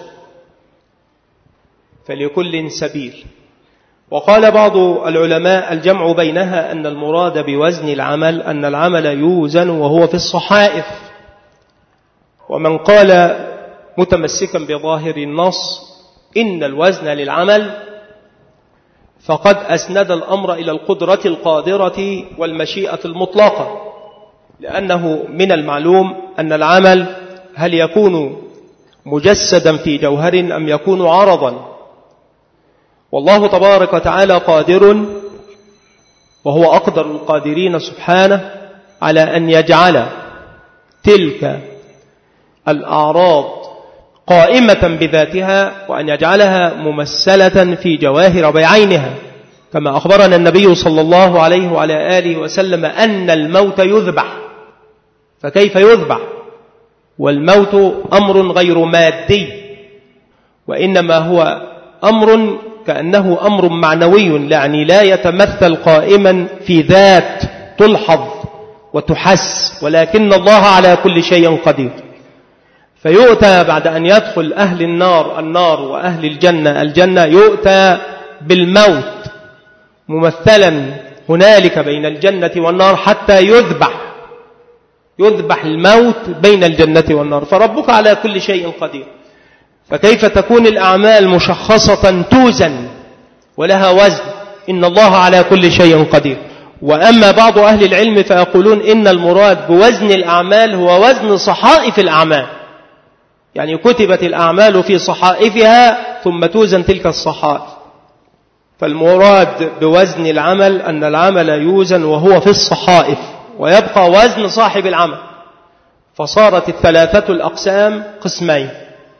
فلكل سبيل. وقال بعض العلماء الجمع بينها أن المراد بوزن العمل أن العمل يوزن وهو في الصحائف. ومن قال متمسكا بظاهر النص إن الوزن للعمل فقد أسند الأمر إلى القدرة القادرة والمشيئة المطلقة، لأنه من المعلوم أن العمل هل يكون مجسدا في جوهر أم يكون عرضا. والله تبارك وتعالى قادر، وهو أقدر القادرين سبحانه، على أن يجعل تلك الأعراض قائمة بذاتها وأن يجعلها ممثلة في جواهر بعينها، كما أخبرنا النبي صلى الله عليه وعلى آله وسلم أن الموت يذبح. فكيف يذبح والموت أمر غير مادي، وإنما هو أمر كأنه أمر معنوي، يعني لا يتمثل قائما في ذات تلحظ وتحس، ولكن الله على كل شيء قدير. فيؤتى بعد أن يدخل أهل النار وأهل الجنة يؤتى بالموت ممثلا هنالك بين الجنة والنار حتى يذبح الموت بين الجنة والنار. فربك على كل شيء قدير، فكيف تكون الأعمال مشخصة توزن ولها وزن؟ إن الله على كل شيء قدير. وأما بعض أهل العلم فيقولون إن المراد بوزن الأعمال هو وزن صحائف الأعمال، يعني كتبت الأعمال في صحائفها ثم توزن تلك الصحائف. فالمراد بوزن العمل أن العمل يوزن وهو في الصحائف ويبقى وزن صاحب العمل. فصارت الثلاثة الأقسام قسمين: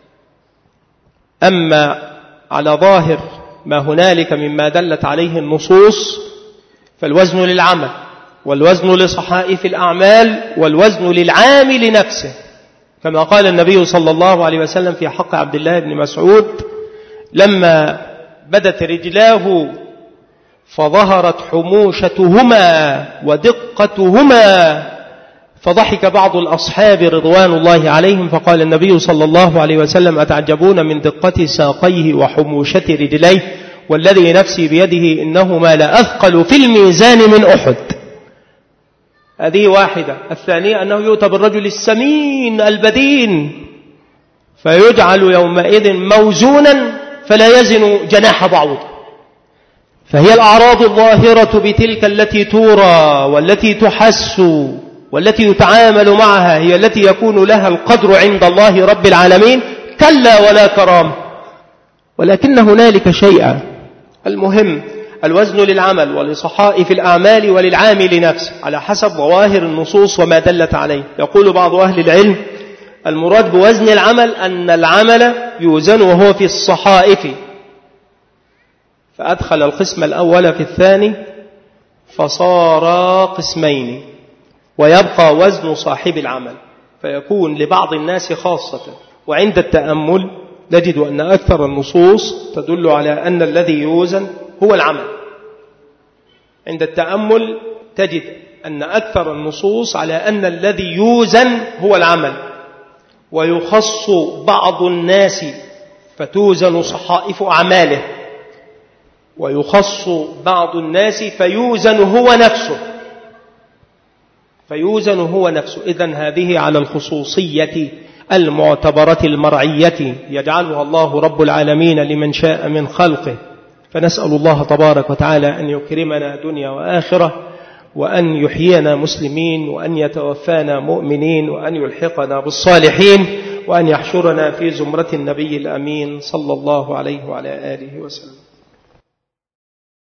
أما على ظاهر ما هنالك مما دلت عليه النصوص فالوزن للعمل، والوزن لصحائف الأعمال، والوزن للعامل نفسه، كما قال النبي صلى الله عليه وسلم في حق عبد الله بن مسعود لما بدت رجلاه فظهرت حموشتهما ودقتهما، فضحك بعض الأصحاب رضوان الله عليهم، فقال النبي صلى الله عليه وسلم: أتعجبون من دقة ساقيه وحموشة رجليه، والذي نفسي بيده إنهما لأثقل في الميزان من أحد. هذه واحدة. الثانية أنه يؤتى بالرجل السمين البدين فيجعل يومئذ موزونا فلا يزن جناح بعوض. فهي الأعراض الظاهرة بتلك التي ترى والتي تحس والتي يتعامل معها هي التي يكون لها القدر عند الله رب العالمين، كلا ولا كرام. ولكن هنالك شيئا. المهم الوزن للعمل ولصحائف الأعمال وللعامل نفسه على حسب ظواهر النصوص وما دلت عليه. يقول بعض أهل العلم: المراد بوزن العمل أن العمل يوزن وهو في الصحائف، فأدخل القسم الأول في الثاني فصار قسمين، ويبقى وزن صاحب العمل، فيكون لبعض الناس خاصة. وعند التأمل نجد أن أكثر النصوص تدل على أن الذي يوزن هو العمل. عند التأمل تجد أن أكثر النصوص على أن الذي يوزن هو العمل، ويخص بعض الناس فتوزن صحائف أعماله، ويخص بعض الناس فيوزن هو نفسه. إذن هذه على الخصوصية المعتبرة المرعية يجعلها الله رب العالمين لمن شاء من خلقه. فنسأل الله تبارك وتعالى أن يكرمنا دنيا وآخرة، وأن يحيينا مسلمين، وأن يتوفانا مؤمنين، وأن يلحقنا بالصالحين، وأن يحشرنا في زمرة النبي الأمين صلى الله عليه وعلى آله وسلم.